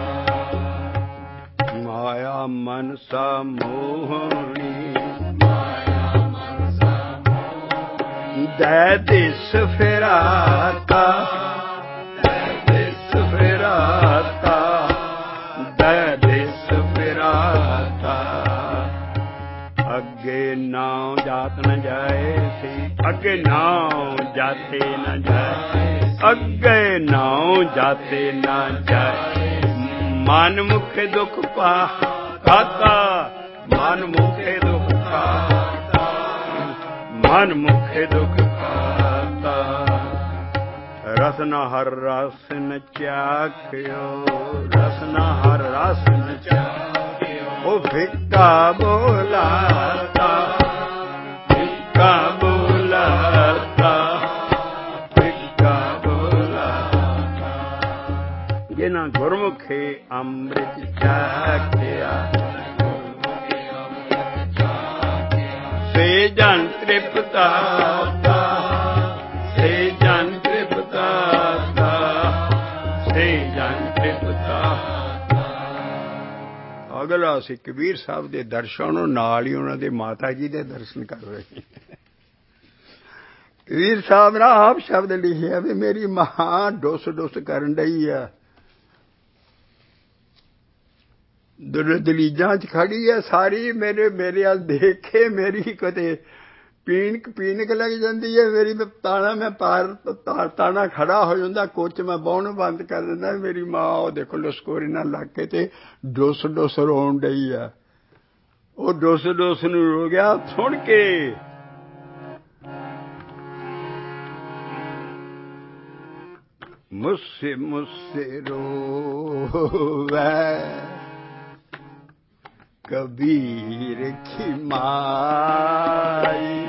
[SPEAKER 1] ਮਾਇਆ ਮਨਸਾ ਮੋਹਣੀ ਦੈ ਦਿਸ ਫਿਰਾਤਾ ਦੈ ਦਿਸ ਫਿਰਾਤਾ ਦੈ ਦਿਸ ਫਿਰਾਤਾ ਅੱਗੇ ਨਾਉ ਜਾਤ ਨ ਜਾਏ ਸੀ ਅੱਗੇ ਨਾਉ ਜਾਤੇ ਨ ਜਾਏ ਅੱਗੇ ਨਾਉ ਜਾਤੇ ਨ ਜਾਏ ਮਨ ਮੁਖੇ ਦੁਖ ਪਾਤਾ ਮਨ ਮੁਖੇ ਦੁਖ ਪਾਤਾ ਮਨ ਮੁਖੇ ਦੁਖ ਪਾਤਾ ਰਸਨਾ ਹਰ ਰਸ ਨ ਚਾਖਿਓ ਰਸਨਾ ਹਰ ਰਸ ਨ ਚਾਖਿਓ ਉਹ ਫਿੱਕਾ ਬੋਲਾਤਾ ਫਿੱਕਾ ਬੋਲਾਤਾ ਫਿੱਕਾ ਬੋਲਾਤਾ ਜਿਨ੍ਹਾਂ ਗੁਰਮੁਖੇ ਅੰਮ੍ਰਿਤ ਚਾਖਿਆ ਸੇ ਜਨ ਤ੍ਰਿਪਤਾਤਾ ਸੇ ਜਨ ਤ੍ਰਿਪਤਾਤਾ ਸੇ ਜਨ ਤ੍ਰਿਪਤਾਤਾ ਅਗਲਾ ਅਸੀਂ ਕਬੀਰ ਸਾਹਿਬ ਦੇ ਦਰਸ਼ਨ ਨਾਲ ਹੀ ਉਹਨਾਂ ਦੇ ਮਾਤਾ ਜੀ ਦੇ ਦਰਸ਼ਨ ਕਰ ਰਹੇ ਕਬੀਰ ਸਾਹਿਬ ਨੇ ਆਪ ਸ਼ਬਦ ਲਿਖਿਆ ਵੀ ਮੇਰੀ ਮਾਂ ਡੁੱਸ ਡੁੱਸ ਕਰਨ ਡਈ ਆ ਦਲੀਜਾਂ 'ਚ ਖੜੀ ਹੈ ਸਾਰੀ ਮੇਰੇ ਮੇਰੇ ਵੱਲ ਦੇਖ ਕੇ ਮੇਰੀ ਕਿਤੇ ਪੀਣਕ ਪੀਣਕ ਲੱਗ ਜਾਂਦੀ ਹੈ ਮੇਰੀ ਮੈਂ ਤਾਣਾ ਮੈਂ ਪਾਰ ਤਾਣਾ ਖੜਾ ਹੋ ਜਾਂਦਾ ਕੁੱਚ ਮੈਂ ਬਾਹਣੋਂ ਬੰਦ ਕਰ ਦਿੰਦਾ ਮੇਰੀ ਮਾਂ ਉਹ ਦੇਖੋ ਲਸਕੋਰੀ ਨਾਲ ਲੱਗ ਕੇ ਤੇ ਡੁੱਸ ਡੁੱਸ ਰੋਣ ਡਈ ਆ ਉਹ ਡੁੱਸ ਡੁੱਸ ਨੂੰ ਰੋ ਗਿਆ ਸੁਣ ਕੇ ਮੁੱਸੇ ਮੁੱਸੇ ਰੋਵੈ कबीर की माई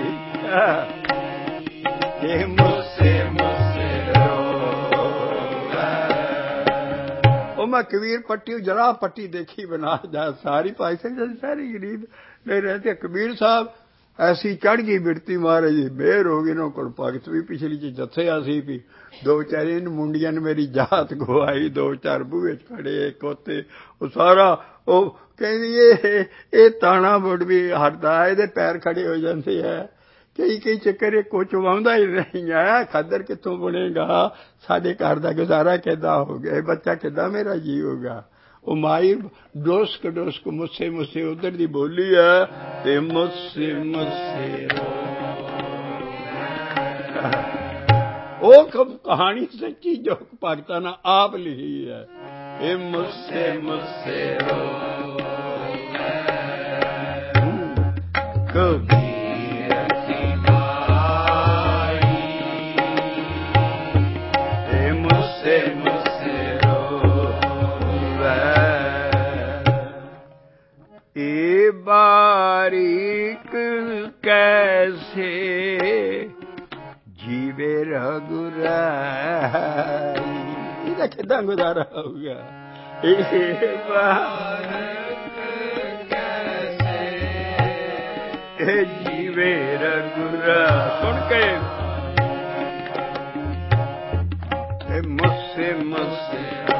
[SPEAKER 1] ये मुझसे मुझसे रोवे ओ मैं कबीर पट्टी जरा पट्टी देखी बना जा सारी पाई से सारी गरीब नहीं रहते कबीर साहब ऐसी चढ़ गई बिरती महाराज जी मेहर हो गई ना को भगत भी पिछली च जत्थे सी भी दो चार इन मुंडियां ने मेरी जात गवाई दो चार बूहे खड़े एक उत्ते वो सारा वो कहती ये ताना बुड़ भी हटता ये पैर खड़े हो जाते हैं कई कई चक्कर कुछ वाँदा ही नहीं है खदर कितों बनेगा साडे घर का गुजारा किदा हो गया बच्चा किदा मेरा जी होगा वो माई डोस क डोस को मुझसे मुझसे उधर दी बोली है ते मुझसे मुझसे वो कहानी सच्ची जो भगता ने आप लिखी है ये मुझसे मुझसे रो कबीर की माई ये मुझसे मुझसे रोवे ये बारीक कैसे ਜੀਵੇ ਰਘੁਰਾਈ। ਇਹਦਾ ਕਿੱਦਾਂ ਗੁਜ਼ਾਰਾ ਹੋਊਗਾ? ਇਹ ਇਹ ਜੀਵੇ ਰਘੁਰਾ ਸੁਣ ਕੇ ਇਹ ਮੁਸੇ ਮੁਸੇ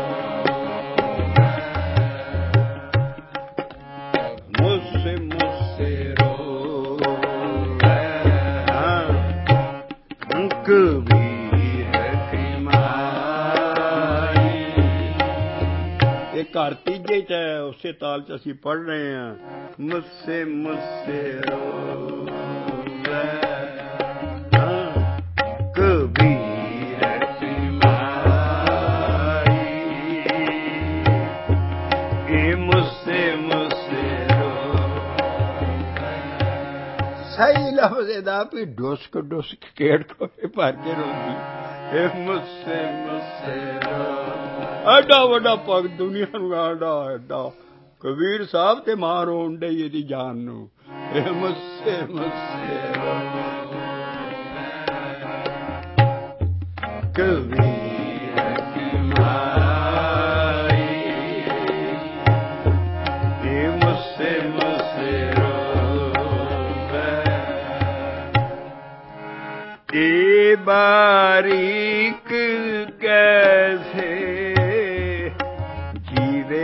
[SPEAKER 1] ਮੁਸੇ ਮੁਸੇ ਰੋਵੇ ਕਬੀਰ ਕਮਾਈ। ਇਹ ਘਰ ਤੀਜੇ ਚ ਹੈ, ਉਸੇ ਤਾਲ ਚ ਅਸੀਂ ਪੜ੍ਹ ਰਹੇ ਹਾਂ। ਮੁਸੇ ਮੁਸੇ ਰੋਵੇ ਕਬੀਰ ਕਮਾਈ। ਇਹ ਮੁਸੇ ਮੁਸੇ ਰੋਵੇ ਸਹੀ ਲਫ਼ਜ਼ ਦਾ ਵੀ ਡੁਸਕ ਡੁਸਕ ਕੇੜ ਕੋਏ ਭਰ ਕੇ ਰੋਂਦੀ। ਇਹ ਮੁਸੇ ਮੁਸੇ ਰੋਵੇ ਐਡਾ ਵੱਡਾ ਭਗਤ ਦੁਨੀਆ ਨੂੰ ਆਡਾ ਐਡਾ ਕਬੀਰ ਸਾਹਿਬ ਤੇ ਮਾਂ ਰੋਣ ਡਈ ਇਹਦੀ ਜਾਨ ਨੂੰ। ਇਹ ਮੁਸੇ ਮੁਸੇ ਕਬੀਰ ਕਮਾਈ। ਇਹ ਮੁਸੇ ਮੁਸੇ ਰੋਵੇ ਇਹ ਬਾਰੀਕ ਕੈਸੇ ਜੀਵੇ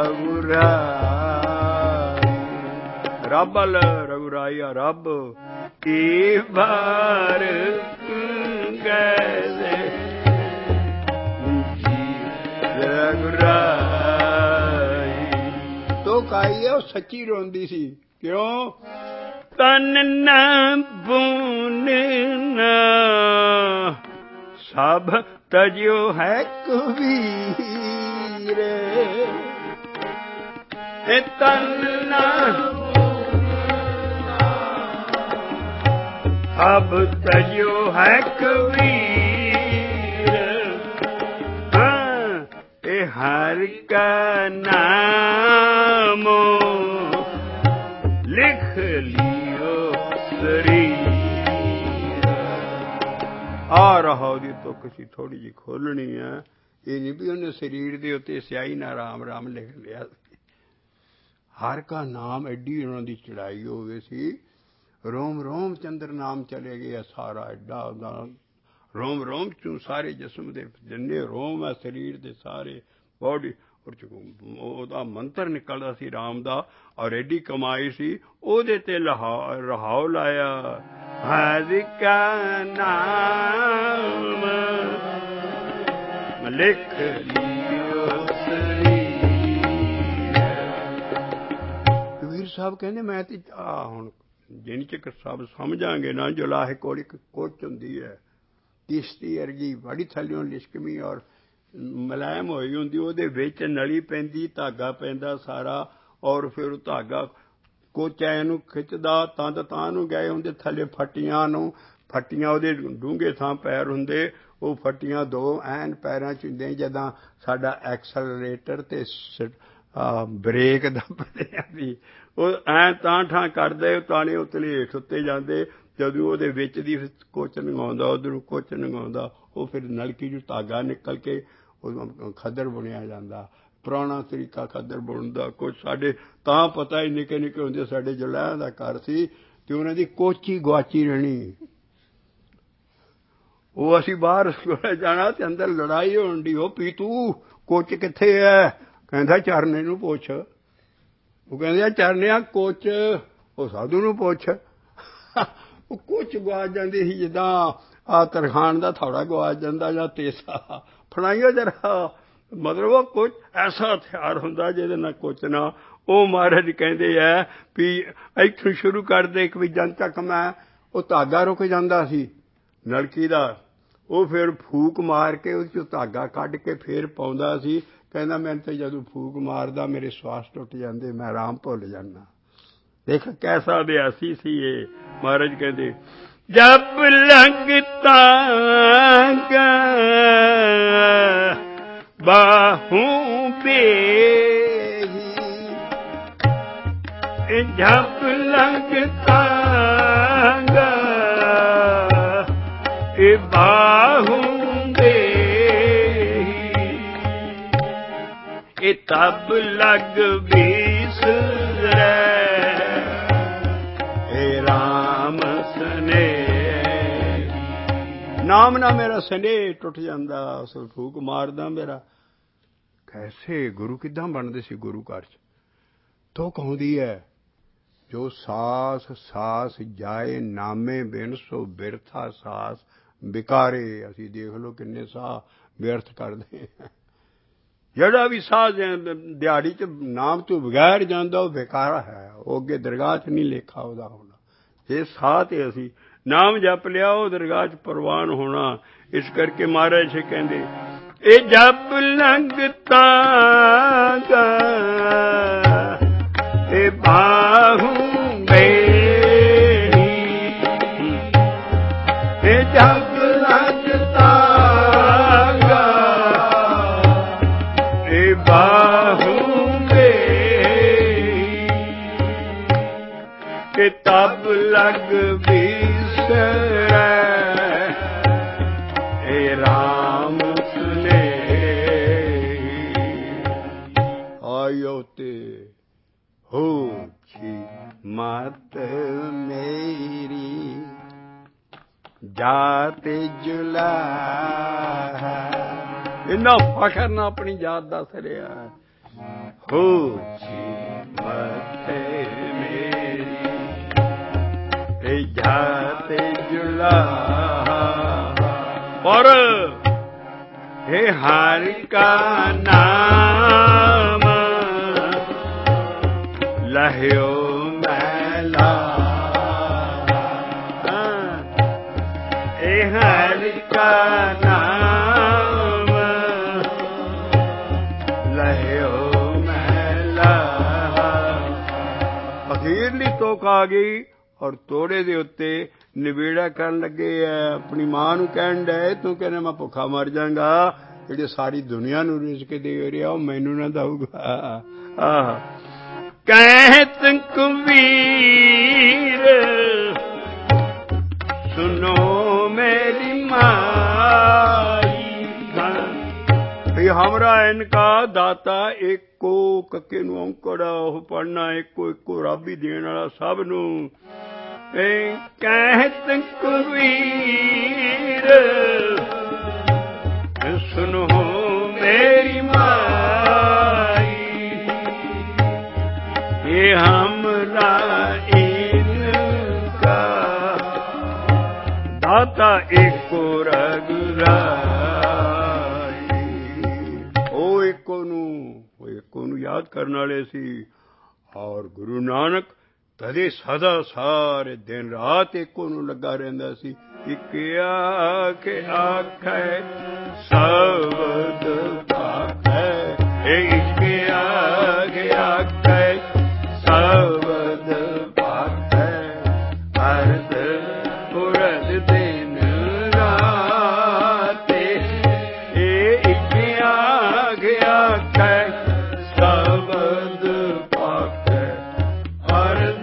[SPEAKER 1] ਰਘੁਰਾਈ। ਰੱਬ ਅਲ ਰਘੁਰਾਈ ਆ ਰੱਬ ਇਹ ਬਾਰ ਕੈਸੇ ਜੀਵੇ ਰਘੁਰਾਈ। ਤੋ ਕਾਈ ਉਹ ਸੱਚੀ ਰੋਂਦੀ ਸੀ। ਕਿਉਂ? ਤਨ ਨਾ ਬੁਨਨਾ ਸਭ ਤਜਿਓ ਹੈ ਕਬੀਰ। ਇਹ ਤਨ ਨਾ ਸਭ ਤਜਿਓ ਹੈ ਕਬੀਰ। ਹਾਂ ਇਹ ਹਰ ਕਾ ਨਾਮ ਲਿਖ ਲਿਓ ਸਰੀਰ। ਆ ਰਹਾ ਉਹਦੀ ਤੁਕ ਸੀ ਥੋੜੀ ਜਿਹੀ ਖੋਲਣੀ ਹੈ। ਇਹ ਨਹੀਂ ਵੀ ਉਹਨੇ ਸਰੀਰ ਦੇ ਉੱਤੇ ਸਿਆਹੀ ਨਾਲ ਰਾਮ ਰਾਮ ਲਿਖ ਲਿਆ। ਹਰ ਕਾ ਨਾਮ ਐਡੀ ਉਹਨਾਂ ਦੀ ਚੜਾਈ ਹੋ ਗਈ ਸੀ। ਰੋਮ ਰੋਮ ਚੰਦਰ ਨਾਮ ਚਲੇ ਗਿਆ ਸਾਰਾ ਐਡਾ ਉਹਦਾ ਰੋਮ ਰੋਮ ਚੋਂ ਸਾਰੇ ਜਿਸਮ ਦੇ ਜਿੰਨੇ ਰੋਮ ਹੈ ਸਰੀਰ ਦੇ ਸਾਰੇ ਬੋਡੀ ਉਹਦਾ ਮੰਤਰ ਨਿਕਲਦਾ ਸੀ ਰਾਮ ਦਾ। ਔਰ ਐਡੀ ਕਮਾਈ ਸੀ ਉਹਦੇ ਤੇ ਲਹਾ ਰਹਾਉ ਲਾਇਆ। ਹਰਿ ਕਾ ਨਾਮ ਲਿਖ ਲਿਓ ਸਰੀਰ। ਕਬੀਰ ਸਾਹਿਬ ਕਹਿੰਦੇ ਮੈਂ ਤੇ ਆ ਹੁਣ ਜਿੰਨ ਚਿਰ ਸਭ ਸਮਝਾਂਗੇ ਨਾ ਜੋ ਲਾਹੇ ਕੋੜੀ ਕੋਚ ਹੁੰਦੀ ਹੈ ਕਿਸ਼ਤੀ ਅਰਗੀ ਬੜੀ ਥੱਲਿਓਂ ਲਿਸ਼ਕਮੀ ਔਰ ਮੁਲਾਇਮ ਹੋਈ ਹੁੰਦੀ ਉਹਦੇ ਵਿੱਚ ਨਲੀ ਪੈਂਦੀ ਧਾਗਾ ਪੈਂਦਾ ਸਾਰਾ। ਔਰ ਫਿਰ ਉਹ ਧਾਗਾ ਕੋਚਾ ਇਹਨੂੰ ਖਿੱਚਦਾ ਤੰਦ ਤਾਂ ਨੂੰ ਗਏ ਹੁੰਦੇ ਥੱਲੇ ਫੱਟੀਆਂ ਨੂੰ। ਫੱਟੀਆਂ ਉਹਦੇ ਡੂੰਘੇ ਥਾਂ ਪੈਰ ਹੁੰਦੇ। ਉਹ ਫੱਟੀਆਂ ਦੋ ਐਨ ਪੈਰਾਂ 'ਚ ਹੁੰਦੇ ਜਦਾਂ ਸਾਡਾ ਐਕਸਲਰੇਟਰ ਤੇ ਬ੍ਰੇਕ ਦੱਬਦੇ ਵੀ ਉਹ ਐਂ ਤਾਂ ਠਾਂ ਕਰਦੇ ਤਾਣੇ ਉਤਲੇ ਹੇਠ ਉੱਤੇ ਜਾਂਦੇ। ਜਦੋਂ ਉਹਦੇ ਵਿੱਚ ਦੀ ਕੁੱਚ ਨੰਗਾਉਂਦਾ ਉੱਧਰੋਂ ਕੁੱਚ ਨੰਗਾਉਂਦਾ ਉਹ ਫਿਰ ਨਲਕੀ 'ਚ ਧਾਗਾ ਨਿਕਲ ਕੇ ਉਹ ਖੱਦਰ ਬੁਣਿਆ ਜਾਂਦਾ। ਪੁਰਾਣਾ ਤਰੀਕਾ ਖੱਦਰ ਬੁਣਨ ਦਾ। ਕੁਛ ਸਾਡੇ ਤਾਂ ਪਤਾ ਹੀ ਨਿੱਕੇ ਨਿੱਕੇ ਹੁੰਦੇ ਸਾਡੇ ਜੁਲਾਹਿਆਂ ਦਾ ਘਰ ਸੀ ਤੇ ਉਹਨਾਂ ਦੀ ਕੋਚੀ ਗੁਆਚੀ ਰਹਿਣੀ। ਉਹ ਅਸੀਂ ਬਾਹਰ ਜਾਣਾ ਤੇ ਅੰਦਰ ਲੜਾਈ ਹੋਣ ਦੀ। ਉਹ ਪੀ ਤੂੰ ਕੋਚ ਕਿੱਥੇ ਹੈ? ਕਹਿੰਦਾ ਚਰਨੇ ਨੂੰ ਪੁੱਛ। ਉਹ ਕਹਿੰਦੇ ਚਰਨਿਆ ਕੋਚ ਉਹ ਸਾਧੂ ਨੂੰ ਪੁੱਛ। ਉਹ ਕੋਚ ਗੁਆਚ ਜਾਂਦੀ ਸੀ ਜਿੱਦਾਂ ਆਹ ਤਰਖਾਣ ਦਾ ਥੋੜਾ ਗੁਆਚ ਜਾਂਦਾ ਜਾਂ ਤੇਸਾ। ਫੜਾਈਓ ਜਰਾ ਮਤਲਬ ਉਹ ਕੁਛ ਐਸਾ ਹਥਿਆਰ ਹੁੰਦਾ ਜਿਹਦੇ ਨਾਲ ਕੁਛ ਨਾ। ਉਹ ਮਹਾਰਾਜ ਕਹਿੰਦੇ ਹੈ ਵੀ ਇੱਥੋਂ ਸ਼ੁਰੂ ਕਰਦੇ ਇੱਕ ਵੀ ਜਨ ਤੱਕ ਮੈਂ ਉਹ ਧਾਗਾ ਰੁਕ ਜਾਂਦਾ ਸੀ ਨਲਕੀ ਦਾ। ਉਹ ਫਿਰ ਫੂਕ ਮਾਰ ਕੇ ਉਹ 'ਚੋਂ ਧਾਗਾ ਕੱਢ ਕੇ ਫਿਰ ਪਾਉਂਦਾ ਸੀ। ਕਹਿੰਦਾ ਮੈਨੂੰ ਤਾਂ ਜਦੋਂ ਫੂਕ ਮਾਰਦਾ ਮੇਰੇ ਸਵਾਸ ਟੁੱਟ ਜਾਂਦੇ ਮੈਂ ਆਰਾਮ ਭੁੱਲ ਜਾਂਦਾ। ਦੇਖ ਕੈਸਾ ਅਭਿਆਸੀ ਸੀ ਇਹ। ਮਹਾਰਾਜ ਕਹਿੰਦੇ ਜਬ ਲੰਗਤਾ ਬਾਹੂ ਬੇਹੀ ਜਬ ਲੰਗਤਾ ਇਹ ਬਾਹੂ ਦੇ ਇਹ ਤਬ ਲਗ ਵੀਸਰੈ ਏ ਰਾਮ ਸਨੇਹ ਨਾਮ ਨਾ ਮੇਰਾ ਸਨੇਹ ਟੁੱਟ ਜਾਂਦਾ ਸੋ ਫੂਕ ਮਾਰਦਾ ਮੇਰਾ ਕੈਸੇ ਗੁਰੂ ਕਿੱਦਾਂ ਬਣਦੇ ਸੀ ਗੁਰੂ ਘਰ ਚ ਤੋ ਕਹੁੰਦੀ ਹੈ ਜੋ ਸਾਸ ਸਾਸ ਜਾਏ ਨਾਮੇ ਬਿਨ ਸੋ ਬਿਰਥਾ ਸਾਸ ਬਿਕਾਰੇ ਅਸੀਂ ਦੇਖ ਲਓ ਕਿੰਨੇ ਸਾਹ ਵਿਅਰਥ ਕਰਦੇ ਜਿਹੜਾ ਵੀ ਸਾਹ ਦਿਹਾੜੀ ਚ ਨਾਮ ਤੋਂ ਬਗੈਰ ਜਾਂਦਾ ਉਹ ਬੇਕਾਰ ਹੈ ਉਹ ਅੱਗੇ ਦਰਗਾਹ ਚ ਨਹੀਂ ਲੇਖਾ ਉਹਦਾ ਹੋਣਾ ਇਹ ਸਾਹ ਤੇ ਅਸੀਂ ਨਾਮ ਜਪ ਲਿਆ ਉਹ ਦਰਗਾਹ ਚ ਪ੍ਰਵਾਨ ਹੋਣਾ ਇਸ ਕਰਕੇ ਮਹਾਰਾਜ ਜੀ ਕਹਿੰਦੇ ਇਹ ਜਪ ਲੰਗਤਾ ਗਾ ਇਹ ਬਾਹੂ ਮੇਰੀ ਇਹ ਜਪ ਲੰਗਤਾ ਗਾ ਇਹ ਬਾਹੂ ਮੇਰੀ ਇਹ ਤਬ ਲਗ ਵੀਸਰੈ ਏ ਰਾਮ ਆਇਓ ਤੇ ਹੋ ਛੀ ਮਤ ਮੇਰੀ ਜਾਤ ਜੁਲਾ ਇੰਨਾ ਫਖਰ ਨਾ ਆਪਣੀ ਜਾਤ ਦੱਸ ਰਿਹਾ ਹੋ ਛੀ ਮਤ ਮੇਰੀ ਇਹ ਜਾਤ ਜੁਲਾ ਪਰ हे हरि का नाम लह्यो मैला हे हरि का नाम लह्यो मैला अखीरली तोक आ गई और तोड़े दे उत्ते ਨਿਬੇੜਾ ਕਰਨ ਲੱਗੇ ਐ ਆਪਣੀ ਮਾਂ ਨੂੰ ਕਹਿਣ ਡਏ ਤੂੰ ਕਹਿੰਦਾ ਮੈਂ ਭੁੱਖਾ ਮਰ ਜਾਵਾਂਗਾ ਜਿਹੜੀ ਸਾਰੀ ਦੁਨੀਆ ਨੂੰ ਰਿਜ਼ਕ ਦੇ ਰਿਹਾ ਉਹ ਮੈਨੂੰ ਨਾ ਦਊਗਾ ਆਹ ਕਹਿਤ ਕਬੀਰ ਸੁਨੋ ਮੇਰੀ ਮਾਈ ਇਹ ਹਮਰਾ ਇਨਕਾ ਦਾਤਾ ਏਕੋ ਕੱਕੇ ਨੂੰ ਔਂਕੜਾ ਉਹ ਪੜਨਾ ਏਕੋ ਏਕੋ ਰੱਬ ਹੀ ਦੇਣ ਵਾਲਾ ਸਭ ਨੂੰ ਕਹਿਤ ਕਬੀਰ ਸੁਨੋ ਮੇਰੀ ਮਾਈ ਇਹ ਹਮਰਾ ਇਨਕਾ ਦਾਤਾ ਏਕੋ ਰਘੁਰਾਈ ਉਹ ਏਕੋ ਨੂੰ ਉਹ ਏਕੋ ਨੂੰ ਯਾਦ ਕਰਨ ਵਾਲੇ ਸੀ ਔਰ ਗੁਰੂ ਨਾਨਕ ਤਦੇ ਸਦਾ ਸਾਰੇ ਦਿਨ ਰਾਤ ਇੱਕੋ ਨੂੰ ਲੱਗਾ ਰਹਿੰਦਾ ਸੀ ਇੱਕ ਆਖੇ ਆਖੇ ਸ਼ਬਦ ਪਾਖੇ ਇੱਕ ਆਖੇ ਆਖੇ ਸ਼ਬਦ ਪਾਖੇ ਅਰਧ ਪੁਰਦ ਦਿਨ ਰਾਤ ਇਹ ਇੱਕ ਆਖੇ ਆਖੇ ਸ਼ਬਦ ਪਾਖੇ ਅਰਧ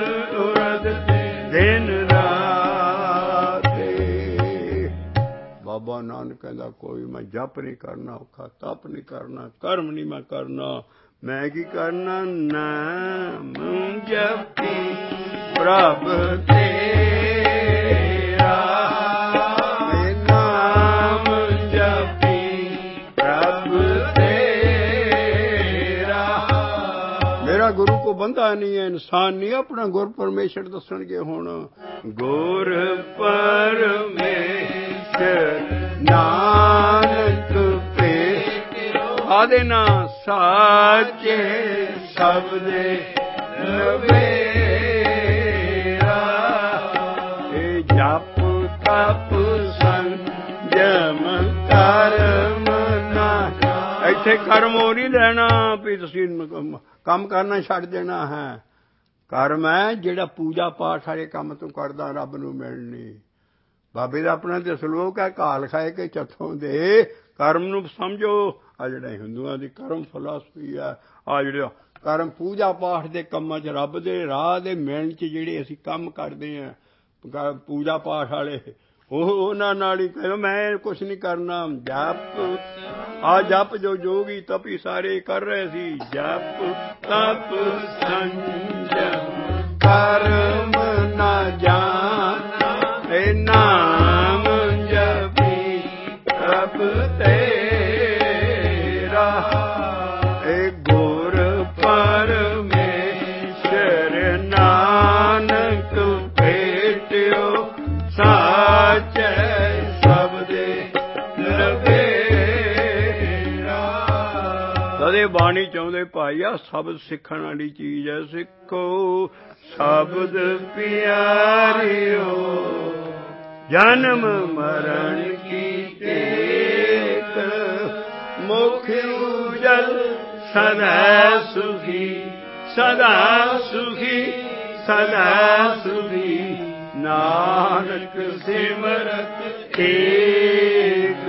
[SPEAKER 1] ਬਾਬਾ ਨਾਨਕ ਕਹਿੰਦਾ ਕੋਈ ਮੈਂ ਜਪ ਨਹੀਂ ਕਰਨਾ ਔਖਾ ਤਪ ਨਹੀਂ ਕਰਨਾ ਕਰਮ ਨਹੀਂ ਮੈਂ ਕਰਨਾ ਮੈਂ ਕੀ ਕਰਨਾ ਨਾਮ ਜਪੀ ਪ੍ਰਭ ਤੇਰਾ ਮੈਂ ਨਾਮ ਜਪੀ ਪ੍ਰਭ ਤੇਰਾ ਮੇਰਾ ਗੁਰੂ ਕੋ ਬੰਦਾ ਨਹੀਂ ਹੈ ਇਨਸਾਨ ਨਹੀਂ ਆਪਣਾ ਗੁਰ ਪਰਮੇਸ਼ਰ ਦੱਸਣਗੇ ਹੁਣ ਗੁਰ ਪਰਮੇਸ਼ਰ ਨਾਨਕ ਪੇ ਆਦੇ ਨਾ ਸਾਚੇ ਸਬਦੇ ਨਵੇਰਾ ਇਹ ਜਪ ਤਪ ਸੰਜਮ ਕਰਮ ਨਾ ਇੱਥੇ ਕਰਮ ਹੋ ਨਹੀਂ ਲੈਣਾ ਵੀ ਤੁਸੀਂ ਕੰਮ ਕਰਨਾ ਛੱਡ ਦੇਣਾ ਹੈ ਕਰਮ ਹੈ ਜਿਹੜਾ ਪੂਜਾ ਪਾਠ ਵਾਲੇ ਕੰਮ ਤੂੰ ਕਰਦਾ ਰੱਬ ਨੂੰ ਮਿਲਣੀ ਬਾਬੇ ਦਾ ਆਪਣਾ ਤੇ ਸਲੋਕ ਹੈ ਘਾਲ ਖਾਏ ਕੇ ਚੱਥੋਂ ਦੇ ਕਰਮ ਨੂੰ ਸਮਝੋ ਆ ਜਿਹੜਾ ਹਿੰਦੂਆਂ ਦੀ ਕਰਮ ਫਿਲਾਸਫੀ ਆ ਆ ਜਿਹੜੇ ਕਰਮ ਪੂਜਾ ਪਾਠ ਦੇ ਕੰਮਾਂ 'ਚ ਰੱਬ ਦੇ ਰਾਹ ਦੇ ਮਿਲਣ 'ਚ ਜਿਹੜੇ ਅਸੀਂ ਕੰਮ ਕਰਦੇ ਹਾਂ ਪੂਜਾ ਪਾਠ ਵਾਲੇ ਉਹ ਉਹਨਾਂ ਨਾਲ ਹੀ ਕਹਿਓ ਮੈਂ ਕੁਛ ਨਹੀਂ ਕਰਨਾ। ਜਪ ਆ ਜਪ ਜੋ ਜੋਗੀ ਤਪੀ ਸਾਰੇ ਕਰ ਰਹੇ ਸੀ। ਜਪ ਤਪ ਸੰਜਮ ਕਰਮ ਨਾ ਜਾਣਾ, ਏ ਨਾਮ ਜਪੀ ਪ੍ਰਭ ਤੇਰਾ, ਏ ਗੁਰ ਪਰਮੇਸ਼ਰ ਨਾਨਕ ਭੇਟਿਓ ਸਾਚੈ ਸਬਦੇ ਲਬੇਰਾ। ਕਦੇ ਬਾਣੀ ਚਾਹੁੰਦੇ ਭਾਈ ਆ ਸ਼ਬਦ ਸਿੱਖਣ ਵਾਲੀ ਚੀਜ਼ ਹੈ, ਸਿੱਖੋ ਸ਼ਬਦ ਪਿਆਰਿਓ। ਜਨਮ ਮਰਨ ਕੀ ਟੇਕ, ਮੁਖ ਉਜਲ ਸਦਾ ਸੁਖੀ, ਸਦਾ ਸੁਖੀ ਸਦਾ ਸੁਖੀ, ਨਾਨਕ ਸਿਮਰਤ ਏਕ।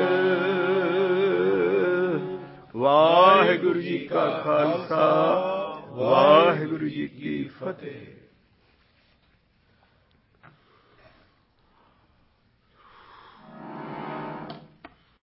[SPEAKER 1] ਵਾਹਿਗੁਰੂ ਜੀ ਕਾ ਖਾਲਸਾ, ਵਾਹਿਗੁਰੂ ਜੀ ਕੀ ਫਤਿਹ।